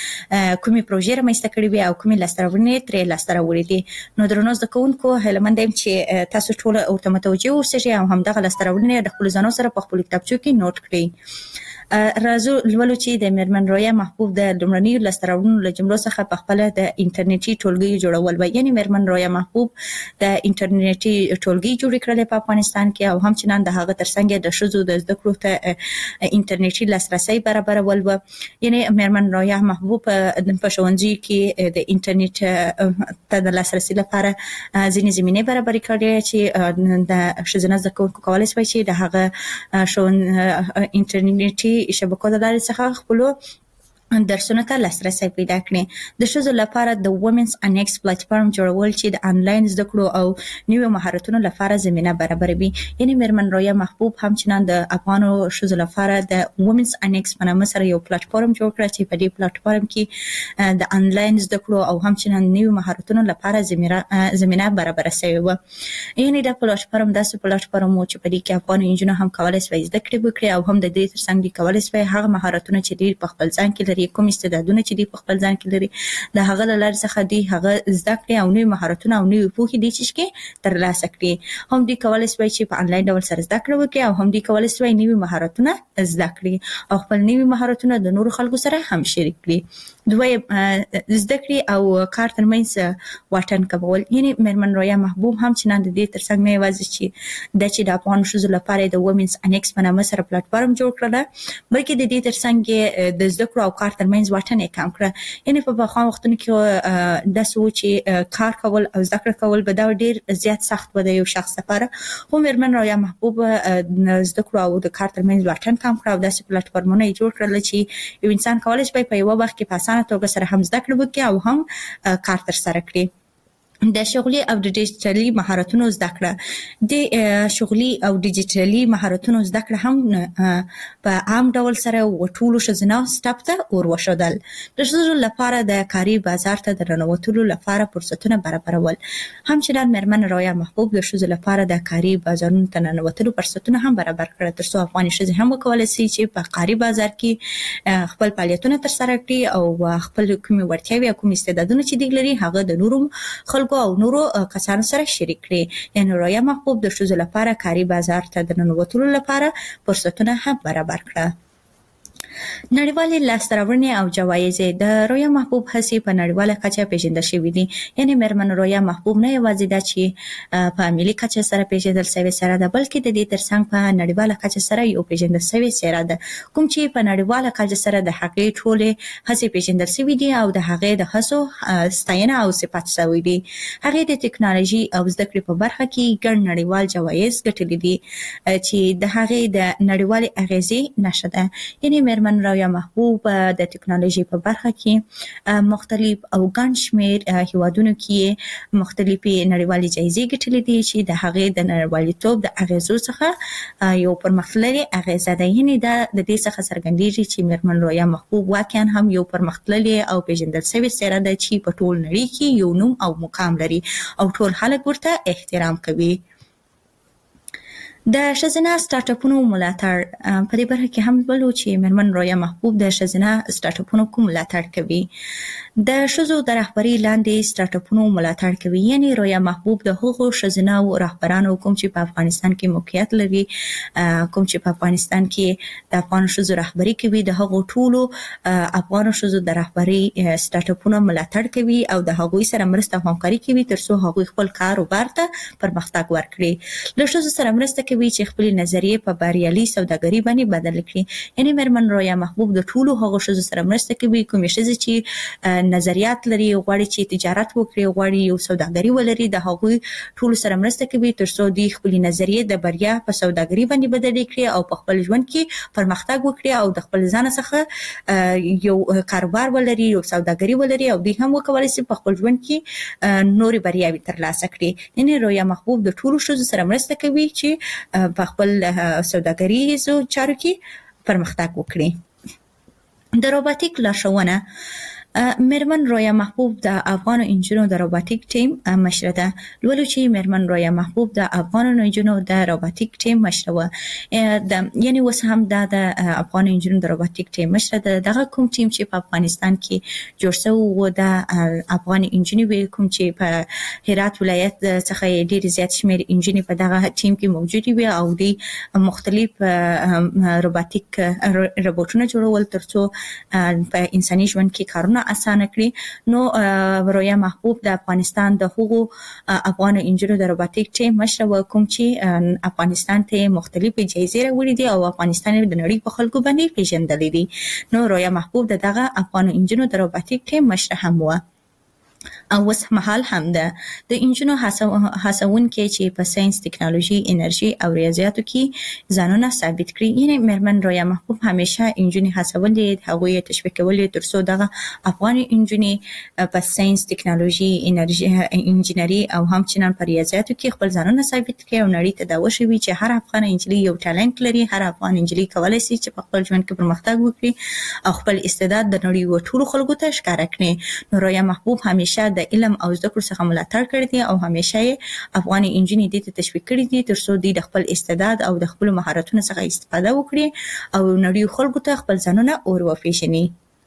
[SPEAKER 3] کې کومې پروژې رامنځته کړې وي او کومې لاستراوړنې ترې لاسته راوړې دي. نو درنو زده کوونکو هیله مند یم چې تاسو ټول ورته متوجه اوسئ او همدغه لاستراوړنې د خپلو ځانو سره په خپلو کتابچو کې نوٹ کړئ. راځو لولو چې د میرمن رویا محبوب د لومړنیو لاسته له جملو څخه په خپل د انټرنیټي ټولګي جوړول و. یعنی میرمن رویا محبوب د انټرنیټي ټولګي جوړ کړل په افغانستان کې او هم چې د هغه ترڅنګ د شذو د زده کړو ته انټرنیټي لاسرسي برابرول و. یعنی میرمن رویا محبوب په ښوونځي کې د انټرنیټ ته د لاسرسي لپاره ځینې زمینه برابر کړې چې د ښځینه زده کوونکو کولای شي چې د هغه شون انټرنیټي شبکو د لارې څخه خپلو درسونه ته لاسرسي پیدا کړي. د ښځو لپاره د وومنز انیکس پلیټفارم جوړول چې د انلاین زده کړو او نویو مهارتونو لپاره زمينه برابروي. یعنی میرمن رویا محبوب هم چې د افغانو ښځو لپاره د وومنز انیکس په نامه سره یو پلیټفارم جوړ کړ چې په دې پلیټفارم کې د انلاین زده کړو او هم چې نویو مهارتونو لپاره زمينه زمينه برابر شوی و. یعنی د پلیټفارم داسې پلیټفارم و چې په دې کې افغان انجنونو هم کولای شي زده کړې وکړي او هم د دې ترڅنګ کولای شي هغه مهارتونه چې دوی په خپل ځان کې لري، کوم استعدادونه چې دی په خپل ځان کې لري، د هغه لاره څخه دی هغه زده کړي او نوې مهارتونه او نوې پوهې دي چې ترلاسه کړي. هم دی کولای شي چې په انلاین ډول سره زده کړه وکړي او هم دی کولای شي نوې مهارتونه زده کړي او خپل نوې مهارتونه د نورو خلکو سره هم شریک کړي. دوی زده کړي او کار ترمنځ واټن کمول. یعنی میرمن رویا محبوب هم چې نن د دې ترڅنګ نه یوازې چې د چې د افغان ښځو لپاره د وومنز انیکس په نامه سره پلیټفارم جوړ کړل، بلکې د دې ترڅنګ د زده کړو او کار ترمنځ واټن یې کم کړ. یعنی په پخوا وختونو کې د سو چې کار کول او زده کړه کول به دا ډیر زیات سخت و د یو شخص لپاره، خو میرمن رویا محبوب زده کړو او د کار ترمنځ واټن کم کړ او داسې پلیټفارمونه یې جوړ کړل چې یو انسان کولای شي په یو وخت کې په اسانه توګه سره هم زده کړه وکړي او هم کار تر سره کړي. د شغلي او د ډیجیټلي مهارتونو زده کړه د شغلي او ډیجیټلي مهارتونو زده کړه هم په عام ډول سره وټولو شزنه سټاپ ته اور وشدل د شغل لپاره د کاري بازار ته د رنوتلو لپاره فرصتونه برابرول همچنان مرمن رایا محبوب د شغل لپاره د کاري بازارونو ته رنوتلو فرصتونه هم برابر کړل ترڅو افغاني شزه هم وکولای شي چې په کاري بازار کې خپل فعالیتونه تر سره کړي او خپل کومي ورتیاوي او کوم استعدادونه چې دی لري هغه د نورو خلکو او نورو کسانو سره شریک کړي یعنی رایا محبوب د شوز لپاره کاري بازار ته د ننوتلو لپاره فرصتونه هم برابر کړه نړیوالې لاسته او جوایز د رویا محبوب هڅې په نړیواله کچه پیژندل شوې دي یعنی مرمن رویا محبوب نه یوازې د چې په ملي کچه سره پیژندل شوی سره ده بلکې د دې ترڅنګ په نړیواله کچه سره یو پیژندل شوی سره ده کوم چې په نړیواله کچه سره د حقیقت ټولې هڅې پیژندل شوې دي او د هغه د هڅو ستاینه او صفات شوی دي هغه د ټکنالوژي او زده کړې په برخه کې ګڼ نړیوال جوایز ګټلې دي چې د هغه د نړیوالې اغیزې نشه ده یعنی مرمن رایا محبوب د ټکنالوژي په برخه کې مختلف او ګڼ شمېر هیوادونو کې مختلفې نړیوالې جایزې ګټلې دي چې د هغې د نړیوالتوب د اغیزو څخه یو پرمختللې اغیزه ده یعنی د دې څخه څرګندېږي چې مرمن رایا محبوب واقعا هم یو پرمختللې او پیژندل شوی څیره ده چې په ټول نړۍ کې یو نوم او مقام لري او ټول خلک ورته احترام کوي د شزنه سټارټ اپونو ملاتړ په دې برخه کې هم ولو چې مرمن رایا محبوب د شزنه سټارټ اپونو کوم ملاتړ کوي د شزو د رهبری لاندې سټارټ اپونو ملاتړ کوي یعنی رایا محبوب د هغو شزنه او رهبرانو کوم چې په افغانستان کې موقعیت لري کوم چې په افغانستان کې د افغان شزو رهبری کوي د هغو ټولو افغان شزو د رهبری سټارټ اپونو ملاتړ کوي او د هغوی سره مرسته او همکاري کوي ترڅو هغوی خپل کاروبار ته پرمختګ ورکړي له شزو سره مرسته کوي چې خپل نظریه په بریالي سوداګري باندې بدل کړي یعنی مرمن رایا محبوب د ټولو هغو شزو سره مرسته کوي کوم چې چې نظریات لري غواړي چې تجارت وکړي غواړي یو سوداګري ولري د هغوی ټولو سره مرسته کوي ترڅو دوی خپل نظریه د بریا په سوداګري باندې بدل کړي او په خپل ژوند کې پرمختګ وکړي او د خپل ځان څخه یو کاروبار ولري یو سوداګري ولري او دوی هم وکولای شي په خپل ژوند کې نوري بریاوي ترلاسه کړي یعنی رایا محبوب د ټولو شزو سره مرسته کوي چې په خپل سوداګریزو چارو کې پرمختګ وکړي د روباتیک لارښوونه مرمن رایا محبوب د افغان انجینرو د روباتیک ټیم مشره ده لولو چې مرمن رایا محبوب د افغان انجینرو د روباتیک ټیم مشره و د یعنی وس هم د افغان انجینرو د روباتیک ټیم مشره ده دغه کوم ټیم چې په افغانستان کې جوړ شوی و د افغان انجینرو کوم چې په هرات ولایت څخه ډیر زیات شمیر انجینرو په دغه ټیم کې موجود وي او د مختلف روباتیک روبوټونه جوړول ترڅو په انساني ژوند کې کارونه اسانه کړی نو رایا محبوب د افغانستان د هغو افغان انجینرو د روباتیک ټیم مشره و کوم چې افغانستان ته مختلفې جایزې راوړي دي او افغانستان د نړۍ په خلکو باندې پیژندل دي نو رایا محبوب د دغه افغان انجینرو د روباتیک ټیم مشره هم و او وس محل هم ده د انجینرو هڅون کې چې په ساينس ټکنالوژي انرژي او ریاضیاتو کې ځانونه ثابت کړي یعنی مرمن رایا محبوب همیشه انجینري هڅول دي هغه تشویق کول ترڅو دغه افغان انجینري په ساينس ټکنالوژي انرژي انجینري او همچنان په ریاضیاتو کې خپل ځانونه ثابت کړي او نړۍ ته دا وشوي چې هر افغان انجینري یو ټالنت لري هر افغان انجینري کولای شي چې په خپل ژوند کې پرمختګ وکړي او خپل استعداد د نړۍ و ټولو خلکو ته ښکاره کړي نو رایا محبوب همیشه د علم او زده کړو څخه ملاتړ کړی دی او همیشه افغان انجینري دې ته تشویق کړی دی ترڅو دوی د خپل استعداد او د خپل مهارتونو څخه استفاده وکړي او نړۍ خلکو ته خپل ځانونه اور وپیژني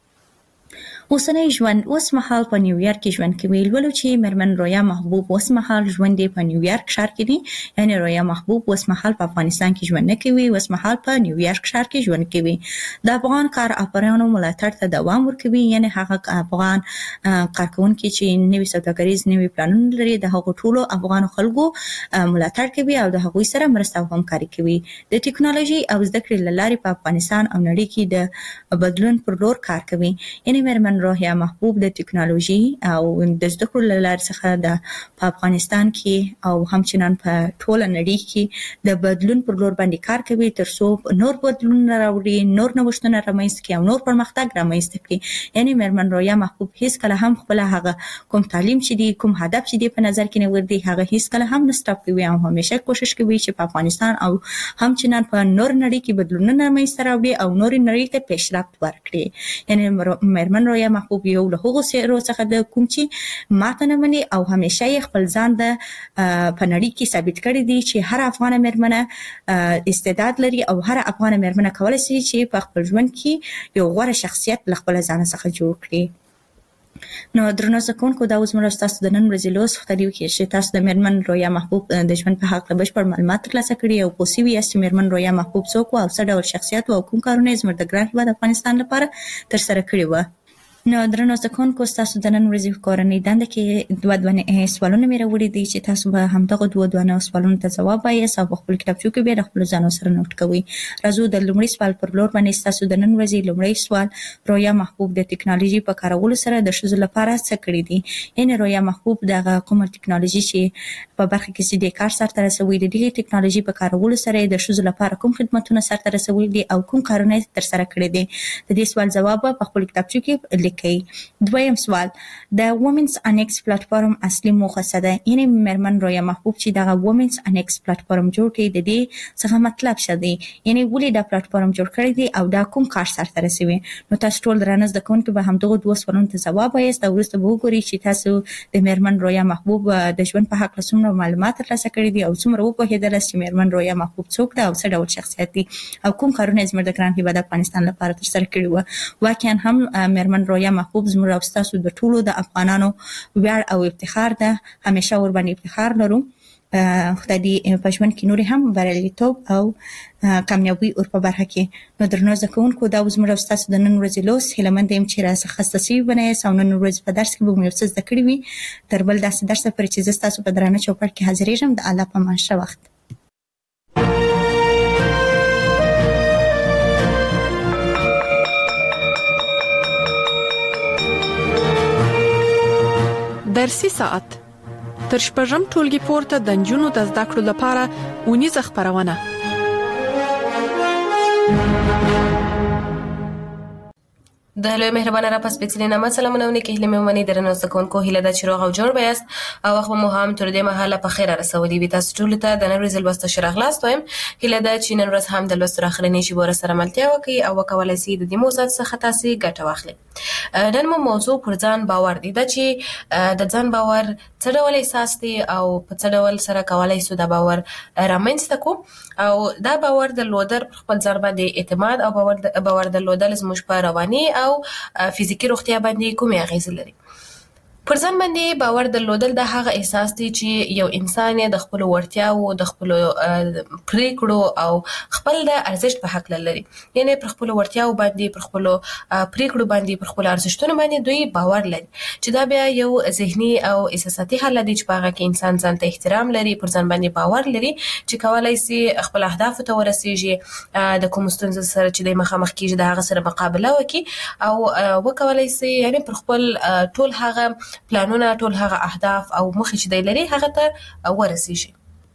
[SPEAKER 3] اوسنۍ ژوند اوس مهال په نیویارک کې ژوند کوي ولو چې مرمن رایا محبوب اوس مهال ژوند په نیویارک ښار کې دی یعنی رایا محبوب اوس مهال په افغانستان کې ژوند نه کوي اوس مهال په نیویارک ښار کې ژوند کوي د افغان کار افرانو ملاتړ ته دوام ورکوي یعنی هغه افغان کارکونکي چې نوي سوداګریز نوي پلانونه لري د هغو ټولو افغان خلکو ملاتړ کوي او د هغوی سره مرسته او همکاري کوي د ټکنالوژي او زده کړې لارې په افغانستان او نړۍ کې د بدلون پر لور کار کوي یعنی مرمن میرمن راهیا محبوب د ټکنالوژي او د زده کړو له لارې څخه د په افغانستان کې او همچنان په ټوله نړۍ کې د بدلون پر لور باندې کار کوي تر څو نور بدلون راوړي، نور نوښتونه رامنځته کړي او نور پرمختګ رامنځته کړي. یعنی میرمن راهیا محبوب هیڅ کله هم خپل هغه کوم تعلیم چې دی، کوم هدف چې دی په نظر کې نه ورده، هغه هیڅ کله هم نه سټاپ کوي او همیشه کوشش کوي چې په افغانستان او همچنان په نور نړۍ کې بدلونونه رامنځته راوړي او نور نړۍ ته پیشرفت ورکړي. یعنی میرمن راهیا محبوب یو له هغو سیرو څخه د کوم چې ماته نه مني او همیشه یې خپل ځان د په نړۍ کې ثابت کړی دی چې هر افغان میرمنه استعداد لري او هر افغان میرمنه کولای شي چې په خپل ژوند کې یو غوره شخصیت له خپل ځان څخه جوړ کړي. نو درنو زکونکو دا اوس موږ تاسو د نن ورځې لوس خبرو کې چې تاسو د میرمن راهیا محبوب د ژوند په حق له بشپړ معلومات ترلاسه کړي او پوسی وي چې میرمن راهیا محبوب څوک او څه ډول شخصیت او کوم کارونه زموږ د ګران هیواد افغانستان لپاره تر سره کړي و. نو درنو زکونکو تاسو د نن ورځې کورنۍ دنده کې دوه دوه سوالونه مې راوړي دي چې تاسو به همدغه دوه دوه سوالونو ته ځواب وایاست او خپل کتابچو کې به خپل ځانو سره نوٹ کوئ. راځو د لومړي سوال پر لور باندې. تاسو د نن ورځې لومړی سوال، راهیا محبوب د ټکنالوژي په کارولو سره د ښځو لپاره څه کړی دي؟ یعنی راهیا محبوب دغه کومه ټکنالوژي چې په برخه کې چې د کار سره رسوي دي، د ټکنالوژي په کارولو سره د ښځو لپاره کوم خدماتونه سره رسوي دي او کوم کارونه تر سره کړی دي؟ د دې سوال جواب په خپل کتابچو کې لیکئ. دویم سوال، د وومنز انیکس پلیټفارم اصلي موخه څه ده؟ یعنی میرمن راهیا محبوب چې دغه وومنز انیکس پلیټفارم جوړ کړي د دې څخه مطلب څه دی؟ یعنی ولې دا پلیټفارم جوړ کړی دی او دا کوم کار سره رسوي؟ نو تاسو ټول درنه زده کوونکي به همدغه دوه سوالونو ته ځواب وایاست او وروسته به وګورئ چې تاسو د میرمن راهیا محبوب د ژوند په حق له څومره معلومات ترلاسه کړي دي او څومره وپوهېدل چې میرمن راهیا محبوب څوک ده او څه ډول شخصیت دی او کوم کارونه زموږ د ګران هیواد افغانستان لپاره تر سره کړي وو. واقعا هم میرمن راهیا محبوب زموږ تاسو د ټولو د افغانانو ویاړ او افتخار ده. همیشه ور باندې افتخار لرو. خدای دې په ژوند کې نور هم بریالیتوب او کامیابی او په برخه کې. نو درنو زده کوونکو دا زموږ تاسو د نن ورځې لوس هیلمند یم چې راځه خصوصي بنئ او نن ورځ په درس کې به مو څه زده کړی وي. تر بل داسې درس پر چې زه تاسو په درانه چوکاټ کې حاضرېږم. د الله په امان ښه وخت.
[SPEAKER 2] درسي ساعت تر شپږم ټولګي پورته د نجونو د زده کړو لپاره اونیزه خبرونه.
[SPEAKER 4] د لوی مهربانه را پس پکسلې نامه سلامونه کې هله مې منی درنو زکونکو هله د چروغ او جوړ بیاست او خو مو هم تر دې مهاله په خیر رسولي وي. تاسو ټول ته د نن ورځې لوست شرغلاس وایم. هله د چې نن ورځ هم د لوست راخلنې شي ور سره ملتیا وکي او وکولای سي د دې موضوع څخه تاسو ګټه واخلئ. نن مو موضوع پر ځان باور دی دا چې د ځان باور څه ډول احساس دی او په څه ډول سره کولای سو د باور رامنځته کو او دا باور د لودر خپل ځان باندې اعتماد او باور باور د لودل زموږ په رواني او فزیکی روغتیا باندې کومه اغیزه لري. پر ځان باندې باور درلودل د هغه احساس دی چې یو انسان د خپل ورتیاو د خپل پریکړو او خپل د ارزښت په حق لري. یعنی پر خپل ورتیاو باندې پر خپل پریکړو باندې پر خپل ارزښتونو باندې دوی باور لري چې دا بیا یو ذهني او احساساتي حالت دی چې په هغه کې انسان ځان ته احترام لري، پر ځان باندې باور لري چې کولای شي خپل اهداف ته ورسیږي، د کوم ستونزې سره چې د مخامخ کیږي د هغه سره مقابله وکړي او وکولای شي یعنی پر خپل ټول هغه پلانونه ټول هغه اهداف او مخې چې دی لري هغه ته ورسیږي.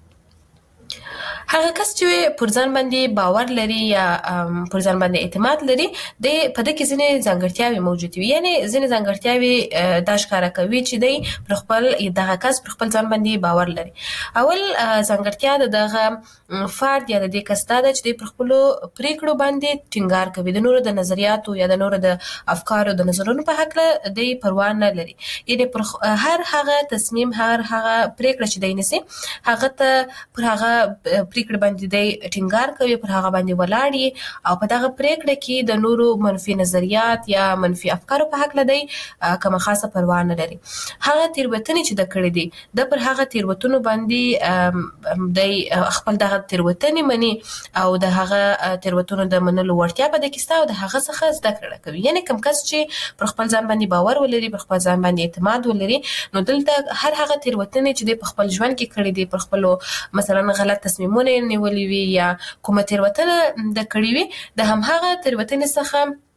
[SPEAKER 4] هغه کس چې پر ځان باندې باور لري یا پر ځان باندې اعتماد لري د په دې کې ځینې ځانګړتیاوې موجود وي. یعنی ځینې ځانګړتیاوې دا ښکاره کوي چې دی پر خپل دغه کس پر خپل ځان باندې باور لري. اول ځانګړتیا د دغه فرد یا د دې کس دا ده چې دی پر خپل پریکړو باندې ټینګار کوي، د نورو د نظریاتو یا د نورو د افکارو د نظرونو په حق له دی پروا نه لري. یعنی پر هر هغه تصمیم هر هغه پریکړه چې دی نسی هغه ته پر هغه پریکړه باندې دی ټینګار کوي، پر هغه باندې ولاړ او په دغه پریکړه کې د نورو منفي نظریات یا منفي افکارو په حق لدی کومه خاصه پروا نه لري. هغه تیروتنې چې د کړې دي د پر هغه تیروتنو باندې د خپل دغه تیروتنې مني او د هغه تیروتنو د منلو ورتیا په دکستا او د هغه څخه زده کړه کوي. یعنی کوم کس چې پر خپل ځان باندې باور ولري، پر خپل ځان باندې اعتماد ولري، نو دلته هر هغه تیروتنې چې د خپل ژوند کې کړې دي، پر خپل مثلا غلط تصمیمونه نیولې وي یا کومه تیروتنه د کړې وي، د هم هغه تیروتنې څخه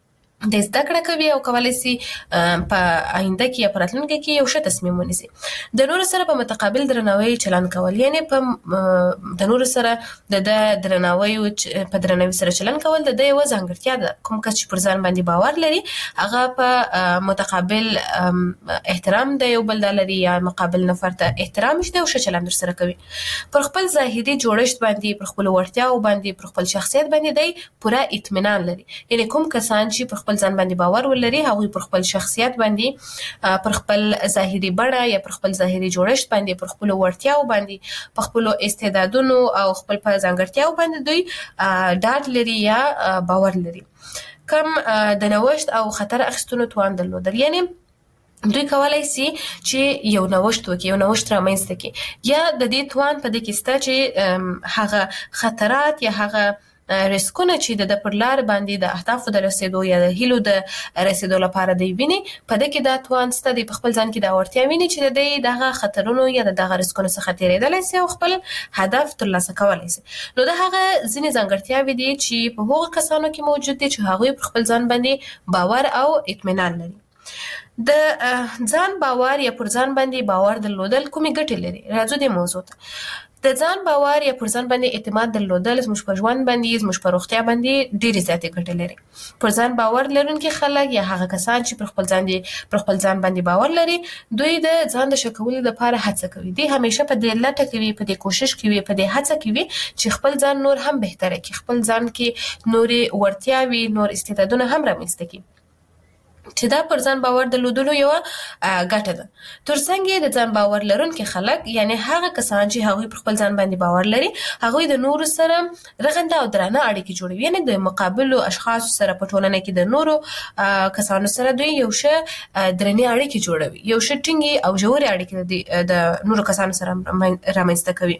[SPEAKER 4] د زده کړه کوي او کولای شي په آینده کې یا په راتلونکي کې یو ښه تصمیم ونیسي. د نورو سره په متقابل درناوي چلند کول، یعنی په د نورو سره د درناوي په درناوي سره چلند کول د یو ځانګړتیا ده. کوم کس چې پر ځان باندې باور لري هغه په متقابل احترام د یو بل لري یا مقابل نفر ته احترام شته او ښه چلند سره کوي. پر خپل ظاهري جوړښت باندې، پر خپل وړتیاو باندې، پر خپل شخصیت باندې دی پوره اطمینان لري. یعنی کوم کسان چې پر خپل ځان باندې باور ولري هغه پر خپل شخصیت باندې، پر خپل ظاهري بڼه یا پر خپل ظاهري جوړښت باندې، پر خپل وړتیاو باندې، په خپل استعدادونو او خپل په ځانګړتیاو باندې دوی ډاډ لري یا باور لري. کم د نوښت او خطر اخیستلو توان درلودل، یعنی دوی کولای شي چې یو نوښت وکړي، یو نوښت رامنځته کړي، یا د دې توان په دې کې شته چې هغه خطرات یا هغه ریسکونه چې د پر لار باندې د اهدافو د رسیدو یا د هیلو د رسیدو لپاره دی ویني، په دې کې دا توان ستاسو د خپل ځان کې دا ورتیا ویني چې د دغه خطرونو یا دغه ریسکونو څخه تیریدلای شي او خپل هدف ترلاسه کولای شي. نو دا هغه ځینې ځانګړتیاوې دي چې په هغو کسانو کې موجود دي چې هغوی پر خپل ځان باندې باور او اطمینان لري. د ځان باور یا پر ځان باندې باور درلودل کومې ګټې لري؟ راځو دې موضوع ته. د ځان باور یا پر ځان باندې اعتماد درلودل زموږ په ژوند باندې، زموږ په روغتیا باندې ډېرې زیاتې ګټې لري. پر ځان باور لرونکي خلک یا هغه کسان چې پر خپل ځان پر خپل ځان باندې باور لري، دوی د ځان د ښه کولو لپاره هڅه کوي. دوی همیشه په دې لټه کوي، په دې کوشش کوي، په دې هڅه کوي چې خپل ځان نور هم بهتره کړي، خپل ځان کې نورې وړتیاوې، نور استعدادونه هم رامنځته کړي، چې دا پر ځان باور درلودلو یو ګټه ده. ترڅنګ د ځان باور لرونکي خلک، یعنی هغه کسان چې هغوی پر خپل ځان باندې باور لري، هغوی د نورو سره رغنده او درانه اړیکې جوړوي، یعنی د مقابلو اشخاصو سره په ټولنه کې د نورو کسانو سره دوی یو ښه درنې اړیکې جوړوي، یو ښه ټینګې او ژورې اړیکې د نورو کسانو سره رامنځته کوي.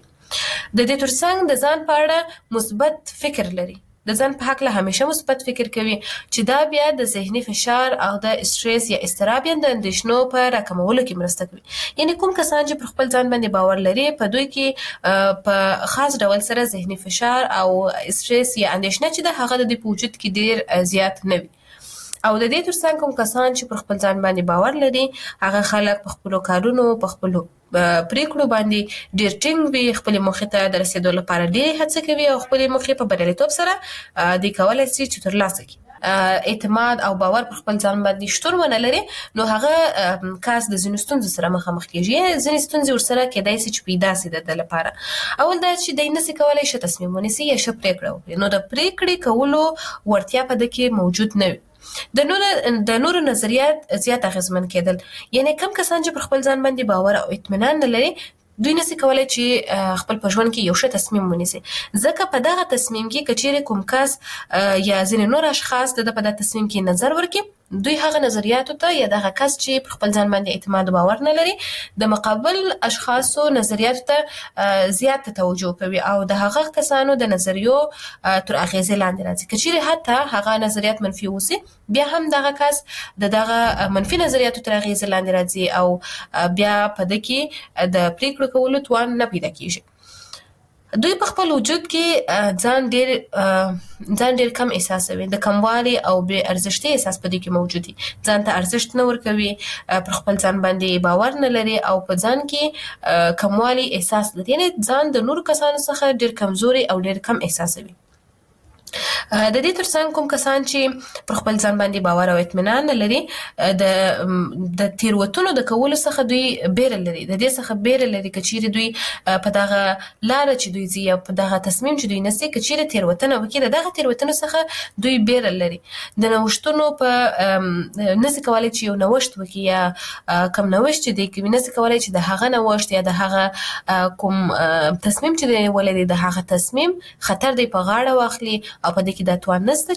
[SPEAKER 4] د دې ترڅنګ د ځان په اړه مثبت فکر لري، د ځان په حق له همیشه مثبت فکر کوي، چې دا بیا د ذهني فشار او د استرس یا اضطراب یا د اندېښنو په راکمولو کې مرسته کوي. یعنی کوم کسان چې پر خپل ځان باندې باور لري، په دوی کې په خاص ډول سره ذهني فشار او استرس یا اندېښنه چې د هغه د وجود کې ډیر زیات نه وي. او د دې ترڅنګ کوم کسان چې پر خپل ځان باندې باور لري، هغه خلک په خپل کارونو، په خپل پریکړو باندې ډیر ټینګ وي، خپل موخې ته د رسیدو لپاره ډیر هڅه کوي او خپل موخې په بریالیتوب سره د کولای شي چې ترلاسه کړي. اعتماد او باور پر خپل ځان باندې شتون ونه لري، نو هغه کاس د ځینو ستونزو سره مخامخ کیږي. ځینې ستونزې ورسره کېدای شي چې پیدا شي د لپاره. اول دا چې د نسي کولای شي تصمیم ونیسي یا ښه پریکړه وکړي، نو د پریکړې کولو ورتیا په دې کې موجود نه وي. د نورو د نورو نظریات زیات اغیزمن کېدل، یعنی کم کسان چې پر خپل ځان باندې باور او اطمینان نه لري، دوی نسي کولای چې خپل په ژوند کې یو ښه تصمیم ونیسي، ځکه په دغه تصمیم کې کچېرې کوم کس یا ځینې نور اشخاص د په دغه تصمیم کې نظر ورکړي، دوی هغه نظریاتو ته یا دغه کس چې پر خپل ځان باندې اعتماد او باور نه لري، د مقابل اشخاصو نظریاتو ته زیات توجه کوي او د هغه کسانو د نظریو تر اغیزې لاندې راځي. کچېرې حتی هغه نظریات منفي اوسي، بیا هم دغه کس د دغه منفي نظریاتو تر اغیزې لاندې راځي او بیا په دې کې د پریکړو کولو توان نه پیدا کیږي. دوی په خپل وجود کې ځان ډیر ځان ډیر کم احساسوي، د کموالي او بې ارزښتۍ احساس په دې کې موجود دي، ځان ته ارزښت نه ورکوي، پر خپل ځان باندې باور نه لري او په ځان کې کموالي احساس لري، یعنی ځان د نورو کسانو څخه ډیر کمزوري او ډیر کم احساسوي. د دې ترڅنګ کوم کسان چې پر خپل ځان باندې باور او اطمینان نه لري، د د تیروتنو د کولو څخه دوی بیره لري، د دې څخه بیره لري کچېرې دوی په دغه لاره چې دوی ځي یا په دغه تصمیم چې دوی نیسي، کچېرې تیروتنه وکړي، د دغه تیروتنو څخه دوی بیره لري. د نوښتونو په نسي کولای چې یو نوښت وکړي یا کم نوښت چې دی کوي، نسي کولای چې د هغه نوښت یا د هغه کوم تصمیم چې دی ولري، د هغه تصمیم خطر دی په غاړه واخلي او په دې کې دا توان نشته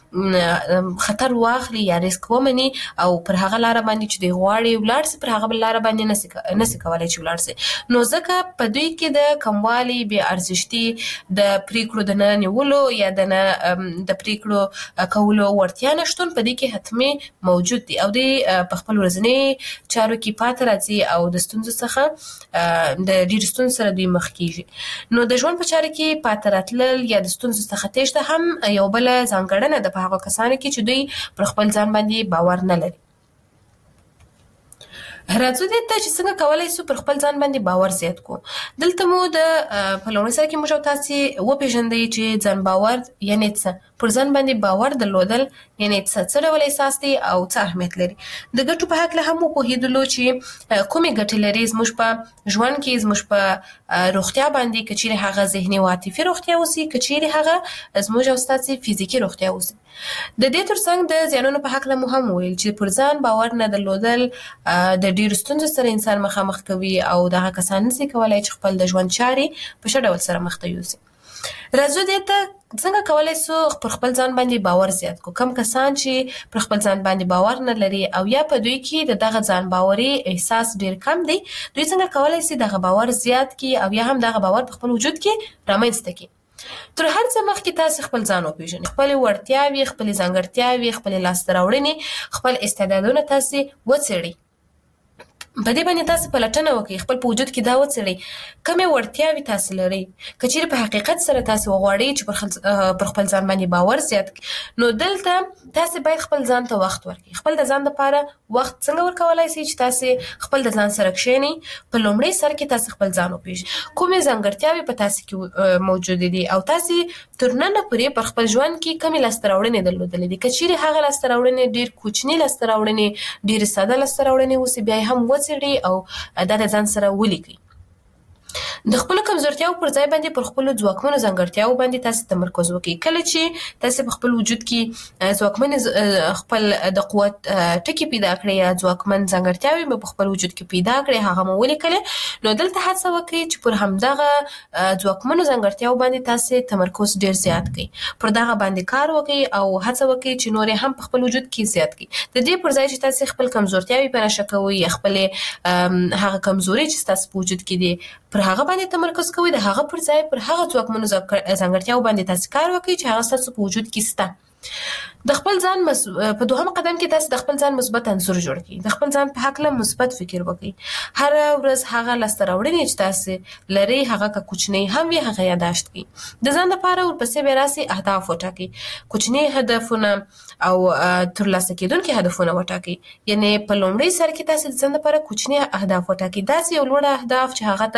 [SPEAKER 4] چې خطر واخلي یا ریسک ومني او پر هغه لاره باندې چې دی غواړي ولاړ شي، پر هغه بل لاره باندې نشي نشي کولای چې ولاړ شي. نو ځکه په دوی کې د کموالي، بې ارزښتي، د پریکړو د نه نیولو یا د نه د پریکړو کولو ورتیا نشتون په دې کې حتمي موجود دي او دوی په خپل ورځني چارو کې پاتې راځي او د ستونزو څخه د ډېرو ستونزو سره دوی مخ کېږي. نو د ژوند په چارو کې پاتې راتلل یا د ستونزو څخه تېښته هم یو بل ځانګړنه ده په هغه کسانو کې چې دوی پر خپل ځان باندې باور نه لري. راځو دې ته چې څنګه کولای شو پر خپل ځان باندې باور زیات کو. دلته مو د په لومړي سر کې موږ تاسو وپېژندئ چې ځان باور یعنی څه، پر ځان باندې باور درلودل یعنی څه څه ډول احساس دی او څه اهمیت لري. د ګټو په هکله هم وپوهېدلو چې کومې ګټې لري زموږ په ژوند کې، زموږ په روغتیا باندې، که چیرې هغه ذهني او عاطفي روغتیا اوسي، که چیرې هغه زموږ او ستاسو فزیکي روغتیا اوسي. د دې ترڅنګ د زیانونو په هکله مو هم ویل چې پر ځان باور نه درلودل د ډېرو ستونزو سره انسان مخامخ کوي او دغه کسان نشي کولای چې خپل د ژوند چارې په ښه ډول سره مخ ته یوسي. راځو دې ته څنګه کولای شو پر خپل ځان باندې باور زیات کو. کم کسان چې پر خپل ځان باندې باور نه لري او یا په دوی کې د دغه ځان باوري احساس ډیر کم دی، دوی څنګه کولای شي دغه باور زیات کی او یا هم دغه باور په خپل وجود کې رامنځته کی. تر هر څه مخکې تاسو خپل ځان وپېژنئ، خپل وړتیاوې، خپل ځانګړتیاوې، خپل لاسته راوړنې، خپل استعدادونه تاسو وڅېړئ. په دې باندې تاسو پلټنه وکړئ، خپل په وجود کې دا وڅېړئ کومې وړتیاوې تاسو لرئ. که چیرې په حقیقت سره تاسو وغواړئ چې پر خپل ځان باندې باور زیات کړئ، نو دلته تاسو باید خپل ځان ته وخت ورکړئ. خپل د ځان لپاره وخت څنګه ورکولای شئ چې تاسو خپل د ځان سره کښېنئ. په لومړي سر کې تاسو خپل ځان وپېژنئ، کومې ځانګړتیاوې په تاسو کې موجودې دي او تاسو تر ننه پورې پر خپل ژوند کې کومې لاسته راوړنې درلودلې دي. که چیرې هغه لاسته راوړنې ډېر کوچني لاسته راوړنې، ډېرې ساده لاسته راوړنې اوسي، بیا یې هم وڅېړئ او دا د ځان سره ولیکئ. د خپل کمزورتیاو پر ځای باندې پر خپل ځواکمنو ځانګړتیاو باندې تاسو تمرکز وکړئ. کله چې تاسو په خپل وجود کې ځواکمن خپل د قوت ټکي پیدا کړئ یا ځواکمن ځانګړتیاوې په خپل وجود کې پیدا کړئ، هغه مو ولیکلې، نو دلته هڅه وکړئ چې پر همدغه ځواکمنو ځانګړتیاو باندې تاسو تمرکز ډیر زیات کړئ، پر دغه باندې کار وکړئ او هڅه وکړئ چې نور هم په خپل وجود کې زیات کړئ. د دې پر ځای چې تاسو خپل کمزورتیاوې په نشه کوئ یا خپل هغه کمزوري چې تاسو په وجود کې دي پر هغه باندې تمرکز کوئ، د هغه پر ځای پر هغه ځواکمنو ځانګړتیاو باندې تاسو کار وکړئ چې هغه ستاسو په وجود کې شته. د خپل ځان مس... په دوهم قدم کې تاسو د خپل ځان مثبت انځور جوړ کړئ. د خپل ځان په هکله مثبت فکر وکړئ. هر ورځ هغه لاسته راوړنې چې تاسو لرئ، هغه که کوچنی هم وي، هغه یاداشت کړئ. د ځان لپاره ورپسې بیا راسئ اهداف وټاکئ، کوچني هدفونه او ترلاسه کېدونکي هدفونه وټاکئ. یعنی په لومړي سر کې تاسو د ځان لپاره کوچني اهداف وټاکئ، داسې یو لوړ اهداف چې هغه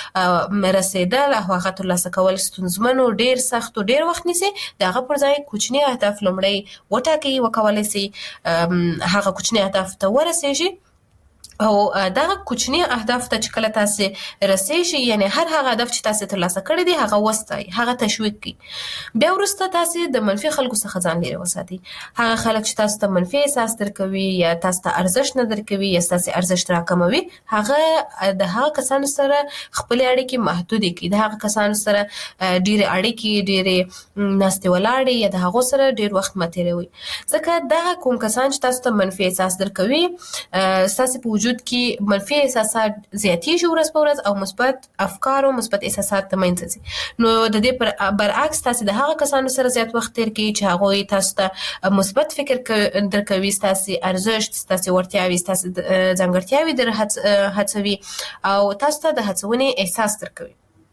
[SPEAKER 4] ته رسیدل او هغه ترلاسه کول ستونزمن او ډیر سخت او ډیر وخت نیسي. د هغه پر ځای کوچني اهداف لومړی وټاکئ، وکولای شي هغه کوچني اهداف ته ورسیږي او دغه کوچني اهداف ته چې کله تاسو رسیږئ، یعنی هر هغه هدف چې تاسو ترلاسه کړی دی هغه وستایئ، هغه تشویق کړئ. بیا وروسته تاسو د منفي خلکو څخه ځان لرې وساتئ. هغه خلک چې تاسو ته منفي احساس درکوي یا تاسو ته ارزښت نه درکوي یا تاسو ارزښت راکموي، هغه د هغه کسانو سره خپل اړیکې محدودې کړئ. د هغه کسانو سره ډېرې اړیکې، ډېرې ناستې ولاړې یا د هغو سره ډېر وخت مه تېروئ، ځکه دغه کوم کسان چې تاسو ته منفي احساس درکوي ستاسو په وجود کې منفي احساسات زیاتېږي ورځ په ورځ او مثبت افکار او مثبت احساسات ته منځ ځي. نو د دې پر برعکس تاسو د هغه کسانو سره زیات وخت تیر کړئ چې هغوی تاسو ته مثبت فکر درکوي، ستاسو ارزښت، ستاسو وړتیاوې، ستاسو ځانګړتیاوې در هڅوي او تاسو ته د هڅونې احساس درکوي.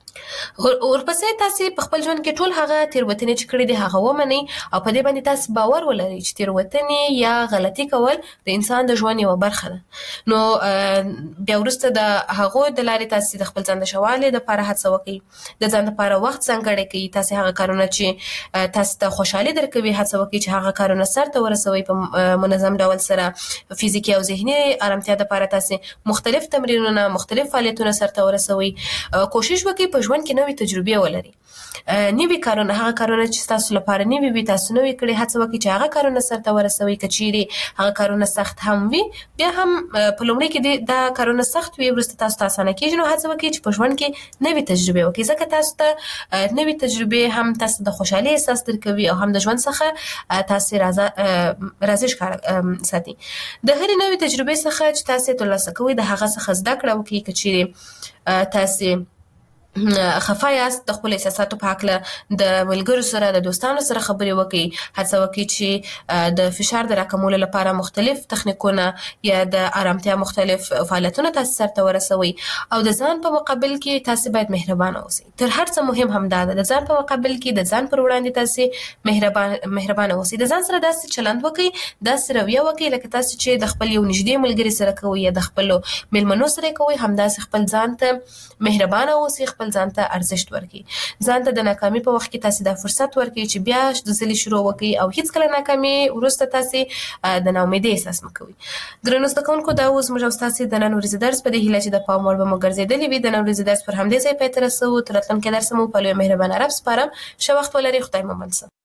[SPEAKER 4] ورپسې تاسو په خپل ژوند کې ټول هغه تیروتنې چې کړې دي هغه ومنئ او په دې باندې تاسو باور ولرئ چې تیروتنې یا غلطي کول د انسان د ژوند یوه برخه ده. نو بیا وروسته د هغو د لارې تاسو د خپل ځان د ښه والي دپاره هڅه وکړئ، د ځان دپاره وخت ځانګړی کړئ. تاسو هغه کارونه چې تاسو ته خوشحالي درکوي هڅه وکړئ چې هغه کارونه سرته ورسوئ په منظم ډول سره. فزیکي او ذهني ارامتیا دپاره تاسو مختلف تمرینونه، مختلف فعالیتونه سرته ورسوئ. کوشش وکړئ په ژوند کې نوې تجربې ولري، نوي کارونه، هغه کارونه چې تاسو لپاره نوي وي تاسو نوي کړئ. هڅه وکړئ چې هغه کارونه سرته ورسوئ. که چیرې هغه کارونه سخت هم وي، بیا هم په لومړي کې دا کارونه سخت وي، وروسته تاسو ته اسانه کېږي. نو هڅه وکړئ چې په ژوند کې نوي تجربې وکړئ، ځکه تاسو ته نوي تجربې هم تاسو د خوشحالۍ احساس درکوي او هم د ژوند څخه تاسو راضي ښکاره ساتي. د هرې نوې تجربې څخه چې تاسو ترلاسه کوئ د هغه څخه زده کړه وکړئ. که چیرې تاسو خفه یاست د خپل احساساتو په حق له د ملګرو سره د دوستانو سره خبرې وکړئ. هڅه وکړئ چې د فشار د راکمولو لپاره مختلف تخنیکونه یا د آرامتیا مختلف فعالیتونه تاسو سره ورسوي او د ځان په مقابل کې تاسو باید مهربانه اوسئ. تر هر څه مهم هم دا ده د ځان په مقابل کې د ځان پر وړاندې تاسو مهربان مهربانه اوسئ. د ځان سره داسې چلند وکړئ، داسې رویه وکړئ لکه تاسو چې د خپل یو نږدې ملګري سره کوئ یا د خپل مېلمنو سره کوئ، همداسې خپل ځان ته مهربانه اوسئ، خپل ځان ته ارزښت ورکړئ. ځان ته د ناکامي په وخت کې تاسو د فرصت ورکړئ چې بیا د ځلې شروع وکړئ او هیڅ کله ناکامي وروسته تاسو د ناامیدۍ احساس مکوئ. درنو زده کوونکو، دا اوس موږ او تاسو د نن ورځې درس په دې هیله چې د پام وړ به مو ګرځېدلی وي. د نن ورځې درس پر همدې ځای پای ته رسوو. تر راتلونکي درس مو په لوی مهربانه رب سپارم. ښه وخت ولرئ. خدای مو مل شه.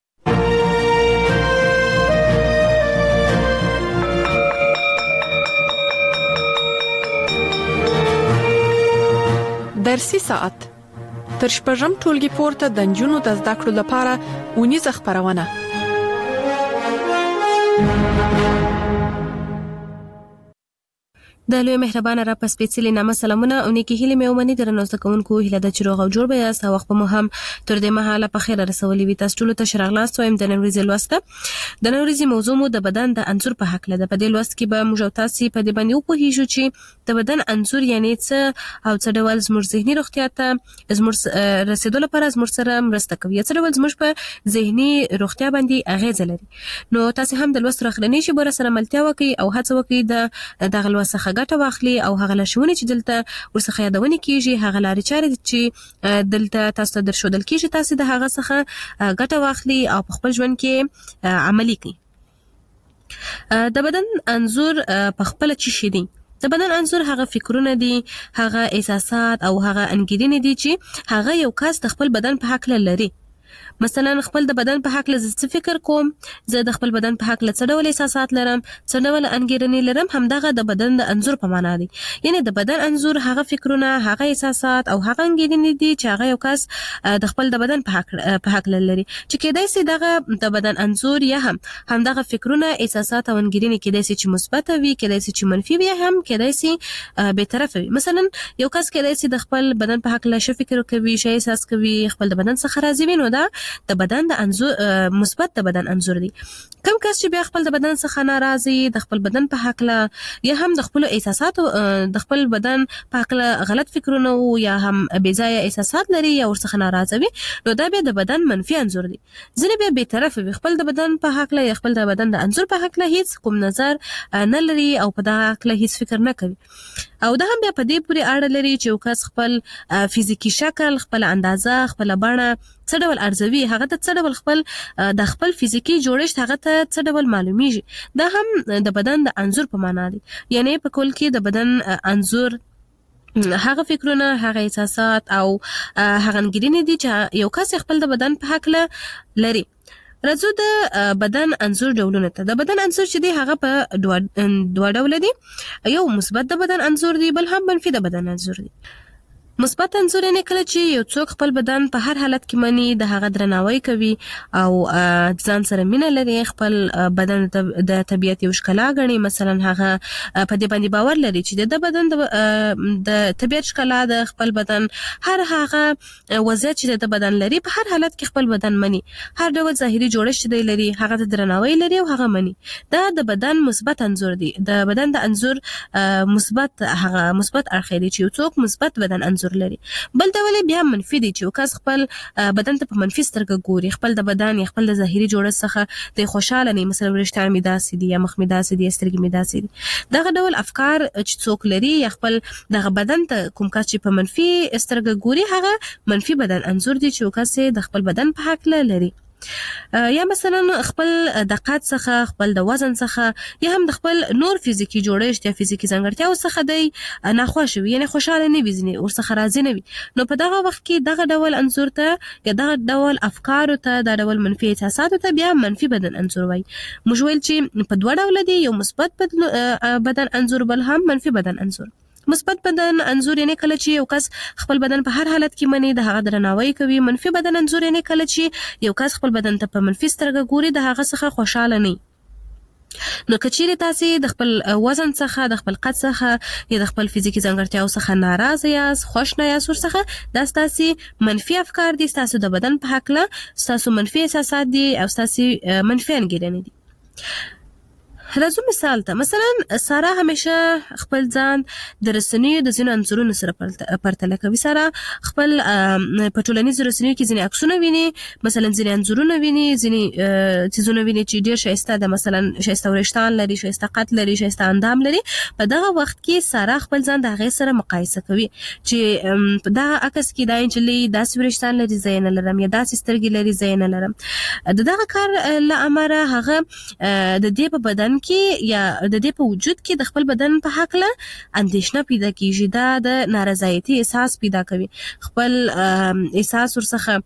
[SPEAKER 2] درسي ساعت تر شپږم ټولګي پورته د نجونو د زده کړو لپاره اونیزه خبرونه.
[SPEAKER 4] د لوی مهربانه را په سپېڅلي نامه سلامونه او نیکی هیلې مې ومني. درنو زده کوونکو، هیله ده چې روغ او جوړ به یاست او وخت به مو هم تر دې مهاله په خیر رسولي وي. تاسو ټولو ته ښه راغلاست وایم. د نن ورځې لوسته د نن ورځې موضوع مو د بدن د انځور په هکله ده. په دې لوست کې به موږ او تاسو په دې باندې وپوهیږو چې د بدن انځور یعنی څه او څه ډول زموږ ذهني روغتیا ته زموږ رسیدو لپاره زموږ سره مرسته کوي، یا څه ډول زموږ په ذهني روغتیا باندې اغیزه لري. نو تاسو هم د لوست راخلنی شي بر سره ملتیا وکړئ او هڅه وکړئ د دغه لوست څخه ګټه واخلئ او هغه لارښوونې چې دلته ورڅخه یادونه کیږي، هغه لارې چارې چې دلته تاسو ته درښودل کیږي، تاسو د هغه څخه ګټه واخلئ او په خپل ژوند کې عملي کړئ. د بدن انځور په خپل څه شي دی؟ د بدن انځور هغه فکرونه دي، هغه احساسات او هغه انګیرنې دي چې هغه یو کس د خپل بدن په حق لري. مثلا خپل د بدن په حق له څه فکر کوم، زه د خپل بدن په حق له څه ډول احساسات لرم، څه ډول انګیرنې لرم، همدغه د بدن د انځور په معنا دی. یعنی د بدن انځور هغه فکرونه، هغه احساسات او هغه انګیرنې دي چې هغه یو کس د خپل د بدن په حق په حق لري. چې کېدای شي دغه د بدن انځور یا هم همدغه فکرونه، احساسات او انګیرنې کېدای شي چې مثبت وي، کېدای شي چې منفي وي، هم کېدای شي به طرفه وي. مثلا یو کس کېدای شي د خپل بدن په حق له ښه فکر کوي، ښه احساس کوي، خپل د بدن څخه راضي وي، نو دا د بدن د انځور مثبت د بدن انځور دی. کم کس چې بیا خپل د بدن څخه ناراضي، د خپل بدن په حق له یا هم د خپل احساساتو د خپل بدن په حق له غلط فکرونه او یا هم بې ځایه احساسات لري یا ورڅخه ناراضه وي، نو دا بیا د بدن منفي انځور دی. ځینې بیا بې طرفه وي، خپل د بدن په حق له یا خپل د بدن د انځور په حق له هیڅ کوم نظر نه لري او په دغه حق له هیڅ فکر نه کوي. او دا هم بیا په دې پورې اړه لري چې یو کس خپل فزیکی شکل، خپل اندازه، خپل بڼه څه ډول ارزوي، هغه ته څه ډول خپل د خپل فزیکی جوړښت هغه ته څه ډول معلومیږي. دا هم د بدن د انځور په معنا دی. یعنی په کل کې د بدن انځور هغه فکرونه، هغه احساسات او هغه انګیرنې دي چې یو کس خپل د بدن په حق لري. راځو د بدن انځور ډولونه ته. د بدن انځور چې دی هغه په دوه ډول دي. یو مثبت د بدن انځور دی، بل هم منفي د بدن انځور دی. مثبت انځور یې کله چې یو څوک خپل بدن په هر حالت کې مني، د هغه درناوی کوي او ځان سره مینه لري، خپل بدن د طبیعت یو ښکلا ګڼي. مثلا هغه په دې باندې باور لري چې د بدن د طبیعت ښکلا د خپل بدن هر هغه وضعیت چې د بدن لري په هر حالت کې خپل بدن مني، هر ډول ظاهري جوړښت دی لري، هغه ته درناوی لري او هغه مني. دا د بدن مثبت انځور دی. د بدن د انځور مثبت هغه مثبت اړخ دی چې یو څوک مثبت بدن انځور لري. بل ډول بیا منفي دی چې کس خپل بدن ته په منفي سترګه ګوري، خپل د بدن یا خپل د ظاهري جوړښت څخه د خوشاله نه، مثلا وریښتان مې داسې دي یا مخ مې داسې دي یا سترګې مې داسې دي. دغه ډول افکار چې څوک لري یا خپل دغه بدن ته کوم کس چې په منفي سترګه ګوري، هغه منفي بدن انځور دی چې کس د خپل بدن په حق لري. یا مثلا خپل د قد څخه، خپل د وزن څخه یا هم د خپل نور فزیکی جوړښت یا فزیکی ځانګړتیاو څخه دی ناخوښ وي، یعنی خوشاله نه وي، ځینې ورڅخه راضي نه وي. نو په دغه وخت کې دغه ډول انځور ته یا دغه ډول افکارو ته، دا ډول منفي احساساتو ته بیا منفي بدن انځور وایي. موږ ویل چې په دوه ډوله دي، یو مثبت بدن انځور، بل هم منفي بدن انځور. مثبت بدن انځور یعنی کله چې یو کس خپل بدن په هر حالت کې مني، د هغه درناوی کوي. منفي بدن انځور یعنی کله چې یو کس خپل بدن ته په منفي سترګه ګوري، د هغه څخه خوشاله نه. نو کچېرې تاسو د خپل وزن څخه د خپل قد څخه یا د خپل فزیکی ځانګړتیاو څخه ناراضه یاست خوښ نه یاست ورڅخه دا تاسو منفي افکار دي تاسو د بدن په حق له تاسو منفي احساسات دي او تاسو منفي انګیرنې دي راځو مثال ته مثلا سارا همیشه خپل ځان د رسنیو د ځینو انځورونو سره پرتله کوي سارا خپل په ټولنیزو رسنیو کې ځینې عکسونه ویني مثلا ځینې انځورونه ویني ځینې چیزونه ویني چې ډېر ښایسته ده مثلا ښایسته وریښتان لري ښایسته قد لري ښایسته اندام لري په دغه وخت کې سارا خپل ځان د هغې سره مقایسه کوي چې په دغه عکس کې دا نجلۍ داسې وریښتان لري زه یې نه لرم یا داسې سترګې لري زه یې نه لرم د دغه کار له امله هغه د دې په بدن کې یا د دې په وجود کې د خپل بدن په حق له اندېښنه پیدا کیږي دا د نارضایتي احساس پیدا کوي خپل احساس ورڅخه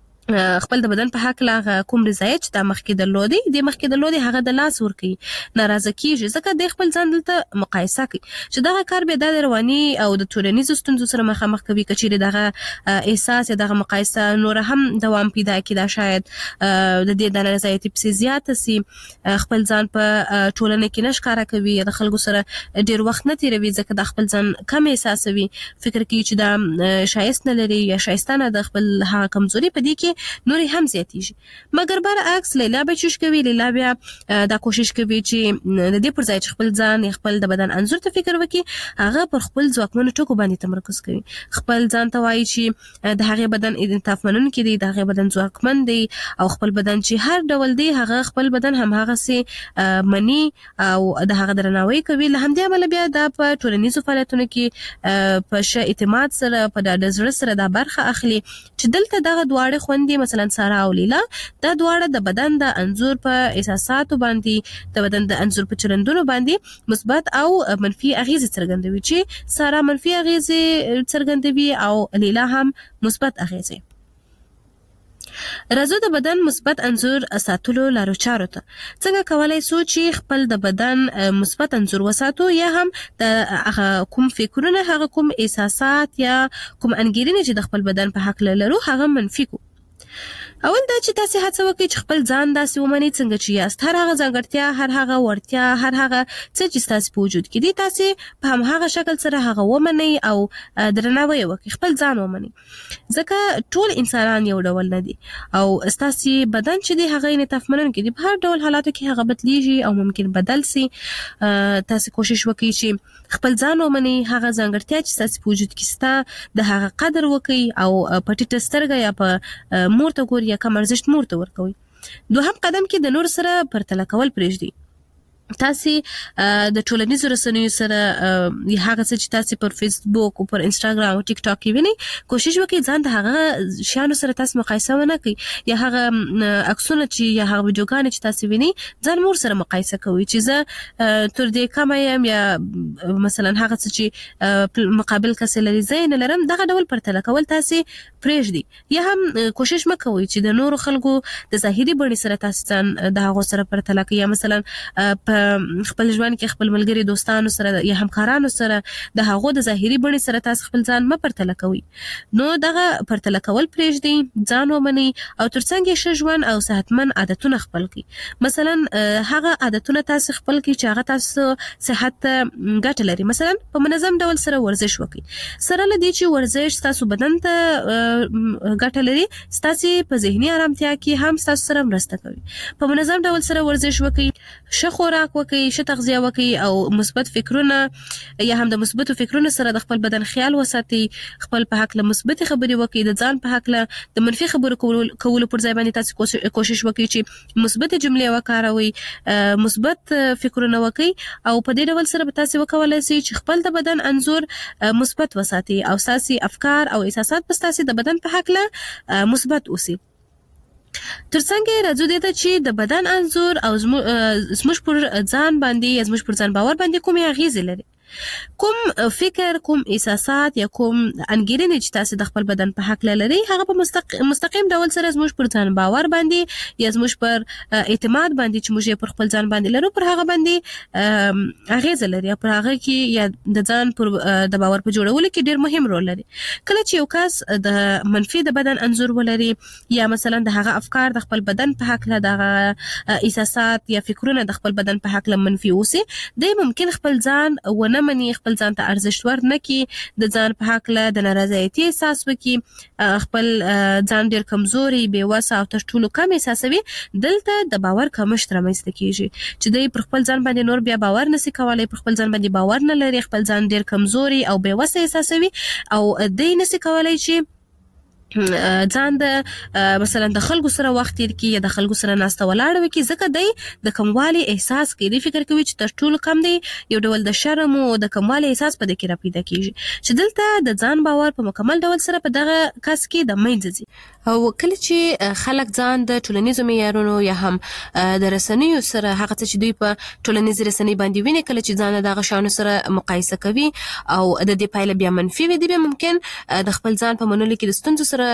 [SPEAKER 4] خپل د بدن په حق لا کوم رضایت چې د مخکې درلودي د مخکې درلودي هغه د لاس ور کوي ناراضه کیږي ځکه د خپل ځان دلته مقایسه کوي چې دغه کار به د رواني او د ټولنیزو ستونزو سره مخامخ کوي کچېرې دغه احساس دغه مقایسه نور هم دوام پیدا کړي دا شاید د دې د نارضایتي په زیات سي خپل ځان په ټولنه کې نشکاره کوي د خلکو سره ډیر وخت نه تیروي ځکه د خپل ځان کم احساسوي فکر کوي چې دا شایست نه لري یا شایستانه د خپل هغه کمزوري په دې کې نوري هم زیاتیږي مګر برعکس لیلا به چوش کوي لیلا بیا دا کوشش کوي چې د دې پر ځای چې خپل ځان خپل د بدن انځور ته فکر وکړي هغه پر خپل ځواکمنو ټکو باندې تمرکز کوي خپل ځان ته وایي چې د هغه بدن انعطاف منونکی دی د هغه بدن ځواکمن دی او خپل بدن چې هر ډول دی هغه خپل بدن هم هغه سي منی او د هغه درناوی کوي له همدې عمل بیا د په ټولنیزو فعالیتونو کې په ش اعتماد سره په د زړه سره د برخه اخلي چې دلته دغه دواړه خوندې مثلا سارا او لیلا دا دواړه د بدن د انځور په احساساتو باندې د بدن د انځور په چلندونو باندې مثبت او منفي اغیزه څرګندوي چې سارا منفي اغیزه څرګندوي او لیلا هم مثبت اغیزه راځو د بدن مثبت انځور ساتلو لارو چارو ته څنګه کولای شو چې خپل د بدن مثبت انځور وساتو یا هم د کوم فکرونه هغه کوم احساسات یا کوم انګیرنې چې د خپل بدن په حق لرو هغه منفي کو اول دا چې تاسو هڅه وکړئ چې خپل ځان داسې ومنئ څنګه چې یاست هر هغه ځانګړتیا هر هغه وړتیا هر هغه څه چې تاسو په وجود کې دي تاسو په هم هغه شکل سره هغه ومنئ او درناوی وکړئ خپل ځان ومنئ ځکه ټول انسانان یو ډول نه دي او تاسو بدن چې دی هغه انعطاف منونکی دی په هر ډول حالاتو کې هغه بدلیږي او ممکن بدل سي تاسو کوشش وکړئ چې خپل ځان ومنئ هغه ځانګړتیا چې تاسو په وجود کې ستا د هغه قدر وکړئ او په ټیټه سترګه یا په مورته ګوري یا کوم ارزښت مورته ورکوي دوهم قدم کې د نور سره پرتله کول پرېږدئ تاسو د ټولنیزو رسنیو سره هغه څه چې تاسو پر فیسبوک او پر انستګرام او ټیک ټاک کې وینئ کوشش وکړئ ځان د هغه شیانو سره تاسو مقایسه ونه کړئ یا هغه عکسونه چې یا هغه ویډیوګانې چې تاسو وینئ ځان مور سره مقایسه کوئ چې زه تر دې کم یم یا مثلا هغه څه چې مقابل کس لري زه نه لرم دغه ډول پرتله کول تاسو پرېږدئ یا هم کوشش مکوئ چې د نورو خلکو د ظاهري بڼې سره تاسو ځان د هغو سره پرتله کړئ یا مثلا په خپل ژوند کې خپل ملګری دوستانو سره یا همکارانو سره د هغو د ظاهري بڼې سره تاسو خپل ځان م پرتله کوئ نو دغه پرتله کول پرېږدئ ځان ومنئ او ترڅنګ ښه ژوند او صحتمند عادتونه خپل کړئ مثلا هغه عادتونه تاسو خپل کړئ چې هغه تاسو صحت ته ګټه لري مثلا په منظم ډول سره ورزش وکړئ سره له دې چې ورزش تاسو بدن ته ګټه لري تاسو په ذهني آرامتیا کې هم تاسو سره مرسته کوي په منظم ډول سره ورزش وکړئ ښه خوراک وکړئ ښه تغذیه وکړئ او مثبت فکرونه یا هم د مثبتو فکرونو سره د خپل بدن خیال وساتئ خپل په حق له مثبت خبرې وکړئ د ځان په حق له د منفي خبرو کولو پر ځای باندې تاسو کوشش وکړئ چې مثبت جملې وکاروئ مثبت فکرونه وکړئ او په دې ډول سره به تاسو وکولای شئ چې خپل د بدن انځور مثبت وساتئ او تاسو افکار او احساسات په تاسو د بدن په حق له مثبت اوسئ ترڅنګ راځو دې ته چې د بدن انځور او زموږ پر ځان باندې یا زموږ پر ځان باور باندې کومې اغیزې لري کوم فکر کوم احساسات یا کوم انګیرنې چې تاسو د خپل بدن په حق لري هغه په مستقیم مستقیم ډول سره زموږ پر ځان باور باندې یا زموږ پر اعتماد باندې چې موږ پر خپل ځان باندې لرو پر هغه باندې اغیز لري پر هغه کې یا د ځان پر د باور په جوړولو کې ډیر مهم رول لري. کله چې یو کس د منفي د بدن انځور ولري یا مثلا د هغه افکار د خپل بدن په حق له دغه احساسات یا فکرونه د خپل بدن په حق له منفي اوسي د ممکن خپل ځان ونه مني خپل ځان ته ارزښت ورنکي د ځان په حق له د نارضایتي احساس وکي خپل ځان ډیر کمزوري بې وسه او تر ټولو کم احساسوي دلته د باور کمښت رامنځته کیږي چې دوی پر خپل ځان باندې نور بیا باور نشي کولای پر خپل ځان باندې باور نه لري خپل ځان ډیر کمزوري او بې وسه احساسوي او دوی نشي کولای چې ځان د مثلا د خلکو سره وخت تیر کی یا د خلکو سره ناسته ولاړ وکي ځکه دی د کموالي احساس کوي فکر کوي چې تر ټولو کم دی یو ډول د شرم او د کموالي احساس په دې کې را پیدا کیږي چې دلته د ځان باور په مکمل ډول سره په دغه کس کې د منځ ځي او کله چې خلک ځان د ټولنیزو معیارونو یا هم د رسنیو سره هغه چې دوی په ټولنیز رسنۍ باندې ویني کله چې ځان دغه شانو سره مقایسه کوي او د دې پایله بیا منفي وي دی ممکن د خپل ځان په منلو کې د ستونزو سره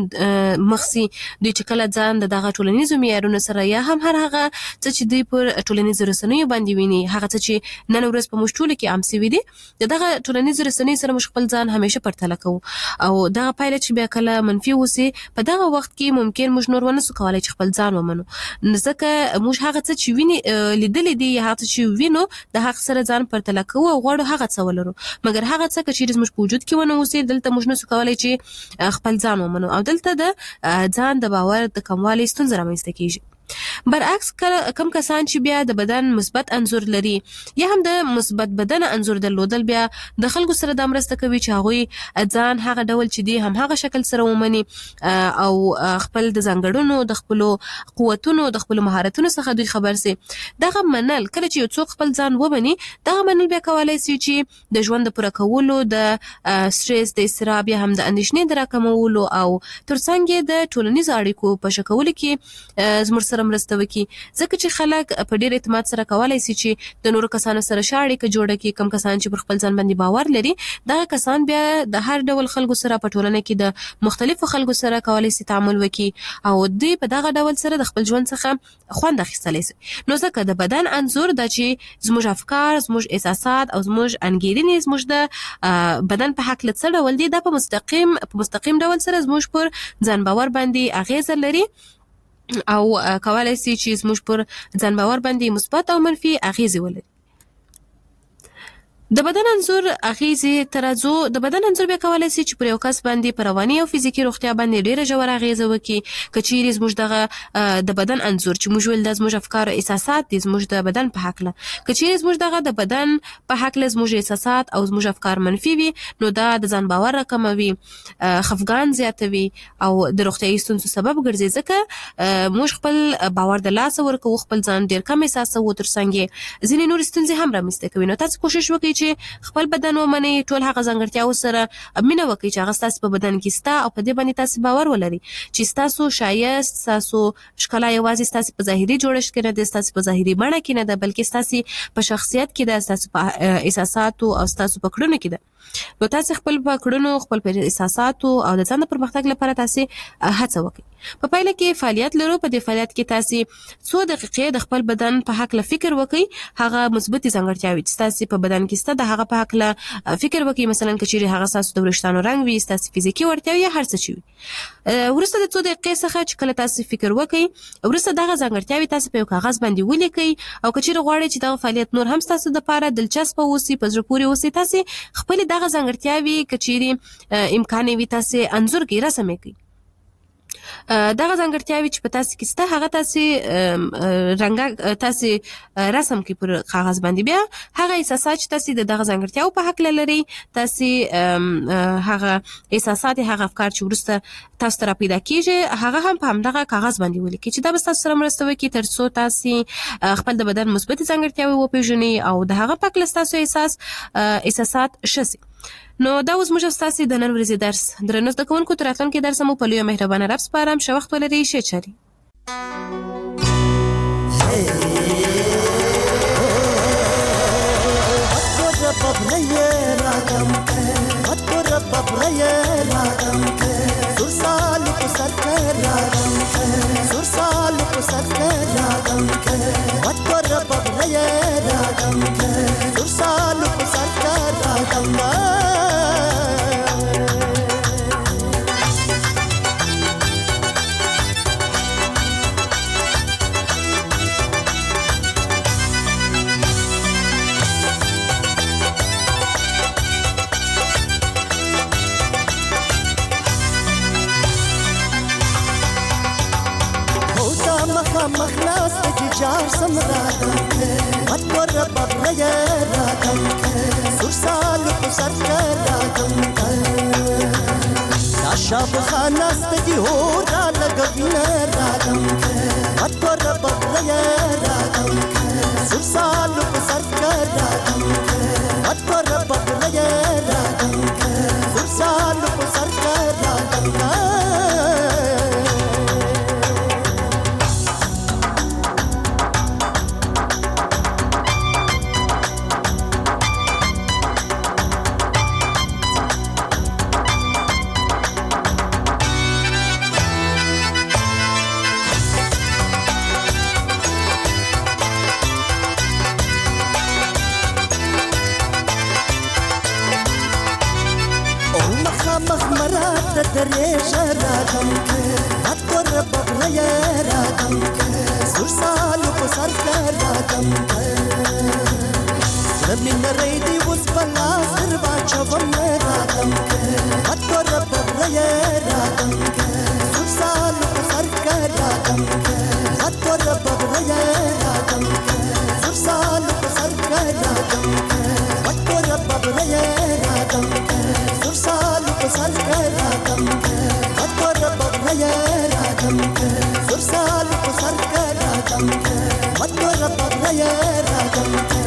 [SPEAKER 4] مخسي دوی چې کله ځان د دغه ټولنیزو معیارونو سره یا هم هر هغه چې دوی پر ټولنیزو رسنیو باندې ویني هغه چې نن ورځ په مشټول کې عام سوي دي دغه ټولنیزو رسنیو سره مش خپل ځان همیشه پرتله کوو او دغه پایله چې بیا کله منفي وسی په دغه وخت کې ممکن موږ نور ونه سو کولای چې خپل ځان ومنو ځکه موږ هغه څه چې ویني لیدل دي هغه چې وینو د حق سره ځان پرتله کوو او غواړو هغه څه ولرو مګر هغه څه چې موږ په وجود کې ونه اوسې دلته موږ نه سو کولای چې خپل ځان ومنو او دلته د ځان د باور د کموالي ستونزه رامنځته کیږي. برعکس کم کسان چې بیا د بدن مثبت انځور لري یا هم د مثبت بدن انځور درلودل بیا د خلکو سره د مرسته کوي چې هغه ځان هغه ډول چې دی هم هغه شکل سره ومني او خپل د ځانګړنو د خپل قوتونو د خپل مهارتونو څخه دوی خبر سي دغه منل کله چې یو څوک خپل ځان ومني دغه منل بیا کولای شي چې د ژوند پر کولو د سټرس د استراب یا هم د اندېښنې د راکمولو او ترڅنګ د ټولنیز اړیکو په شکل کې زموږ مرسته وکي ځکه چې خلک په ډیر اعتماد سره کولای شي چې د نورو کسانو سره شاړې کې جوړه کې کم کسان چې پر خپل ځان باندې باور لري دا کسان بیا د هر ډول خلکو سره په ټولنه کې د مختلفو خلکو سره کولای شي تعامل وکي او دوی په دغه ډول سره د خپل ژوند څخه خوند اخیستلی شي نو ځکه د بدن انځور د چې زموږ افکار زموږ احساسات او زموږ انګیرنې زموږ د بدن په حق لڅ ډول دي د په مستقیم په مستقیم ډول سره زموږ پر ځان باور باندې اغیز لري او کولای شي چې زموږ پر ځان باور باندې مثبت او منفي اغیزې ولري. د بدن انځور اغیزې ترازو د بدن انځور بیا کولای شي چې پر یو کس باندې پر رواني او فزیکی روغتیا باندې ډیره ژوره اغیزه وکړي کچېرې زموږ دغه د بدن انځور چې موږ ول د زموږ افکار او احساسات دي زموږ د بدن په حق له کچېرې زموږ دغه د بدن په حق له زموږ احساسات او زموږ افکار منفي وي نو دا د ځان باور راکموي خفګان زیاتوي او د روغتیايي ستونزو سبب ګرځي ځکه موږ خپل باور د لاس ورکو خپل ځان ډیر کم احساسو ترڅنګ ځینې نور ستونزې هم رامنځته کوي نو تاسو کوشش وکړئ چې خپل بدن ومني ټول هغه ځانګړتیاو سره مینه وکړي چې هغه تاسو په بدن کې ستا او په دې باندې تاسو باور ولري چې تاسو شایست تاسو ښکلا یوازې تاسو په ظاهري جوړښت کې نه ده تاسو په ظاهري بڼه کې نه ده بلکې تاسو په شخصیت کې ده تاسو په احساساتو او تاسو په کړنو کې ده نو تاسو خپل په کړنو خپل په احساساتو او د ځان پرمختګ لپاره تاسو هڅه وکړئ په پایله کې فعالیت لرو په دې فعالیت کې تاسو څو دقیقې د خپل بدن په حق له فکر وکړئ هغه مثبت ځانګړتیاوې چې تاسو په بدن کې ست د هغه په حق له فکر وکړئ مثلا کچېرې هغه تاسو د ورشتانو رنگ وي تاسو فزیکی ورتیاوې یا هر څه شي ورسته د څو دقیقې څخه چې کله تاسو فکر وکړئ ورسته دغه ځانګړتیاوې تاسو په یو کاغذ باندې ولیکئ او کچېرې غواړئ چې دغه فعالیت نور هم تاسو د لپاره دلچسپ اوسي په زړه پورې اوسي تاسو خپل دغه ځانګړتیاوې کچېرې امکان وي تاسو انځور کې رسم کړئ دغه ځانګړتیاوې چې په تاسو کې سته هغه تاسو رنګ تاسو رسم کې پر کاغذ باندې بیا هغه احساسات چې تاسو د دغه ځانګړتیاو په حق لري تاسو هغه احساسات هغه افکار چې ورسته تاسو ته پیدا کیږي هغه هم په همدغه کاغذ باندې ولیکئ چې دا به تاسو سره مرسته وکړي ترڅو تاسو خپل د بدن مثبت ځانګړتیاوې وپېژنئ او د هغه په حق تاسو احساس احساسات شسي نو دا اوس موږ تاسو د نن ورځې درس درنو زده کوونکو تر راتلونکي درس مو په لوی مهربانه رب سپارم ښه وخت ولرئ ښه چاري
[SPEAKER 5] Hey, راغم سور سالو کو سرکر راغم سور سالو کو سرکر راغم وات پر بغلای راغم سور سالو کو سرکر راغم مخلاص کی جار سمراغم وات پر بغلای راغم سور سالو کو سرکر راغم شاب خاناست دی هو را لګوین راغم وات پر بغلای راغم سور سالو کو سرکر راغم وات پر بغلای راغم سور سالو کو سرکر راغم دریش راغم وات پر بغلای راغم سور سالو کو سرکر راغم زمین ریدی وس پلاس در باچوم راغم وات پر بغلای راغم سور سالو کو سرکر راغم وات پر بغلای راغم سور سالو کو سرکر راغم وات پر بغلای راغم سور سالو کو سرکر راغم وات پر بغلای راغم سور سالو کو سرکر راغم وات پر بغلای راغم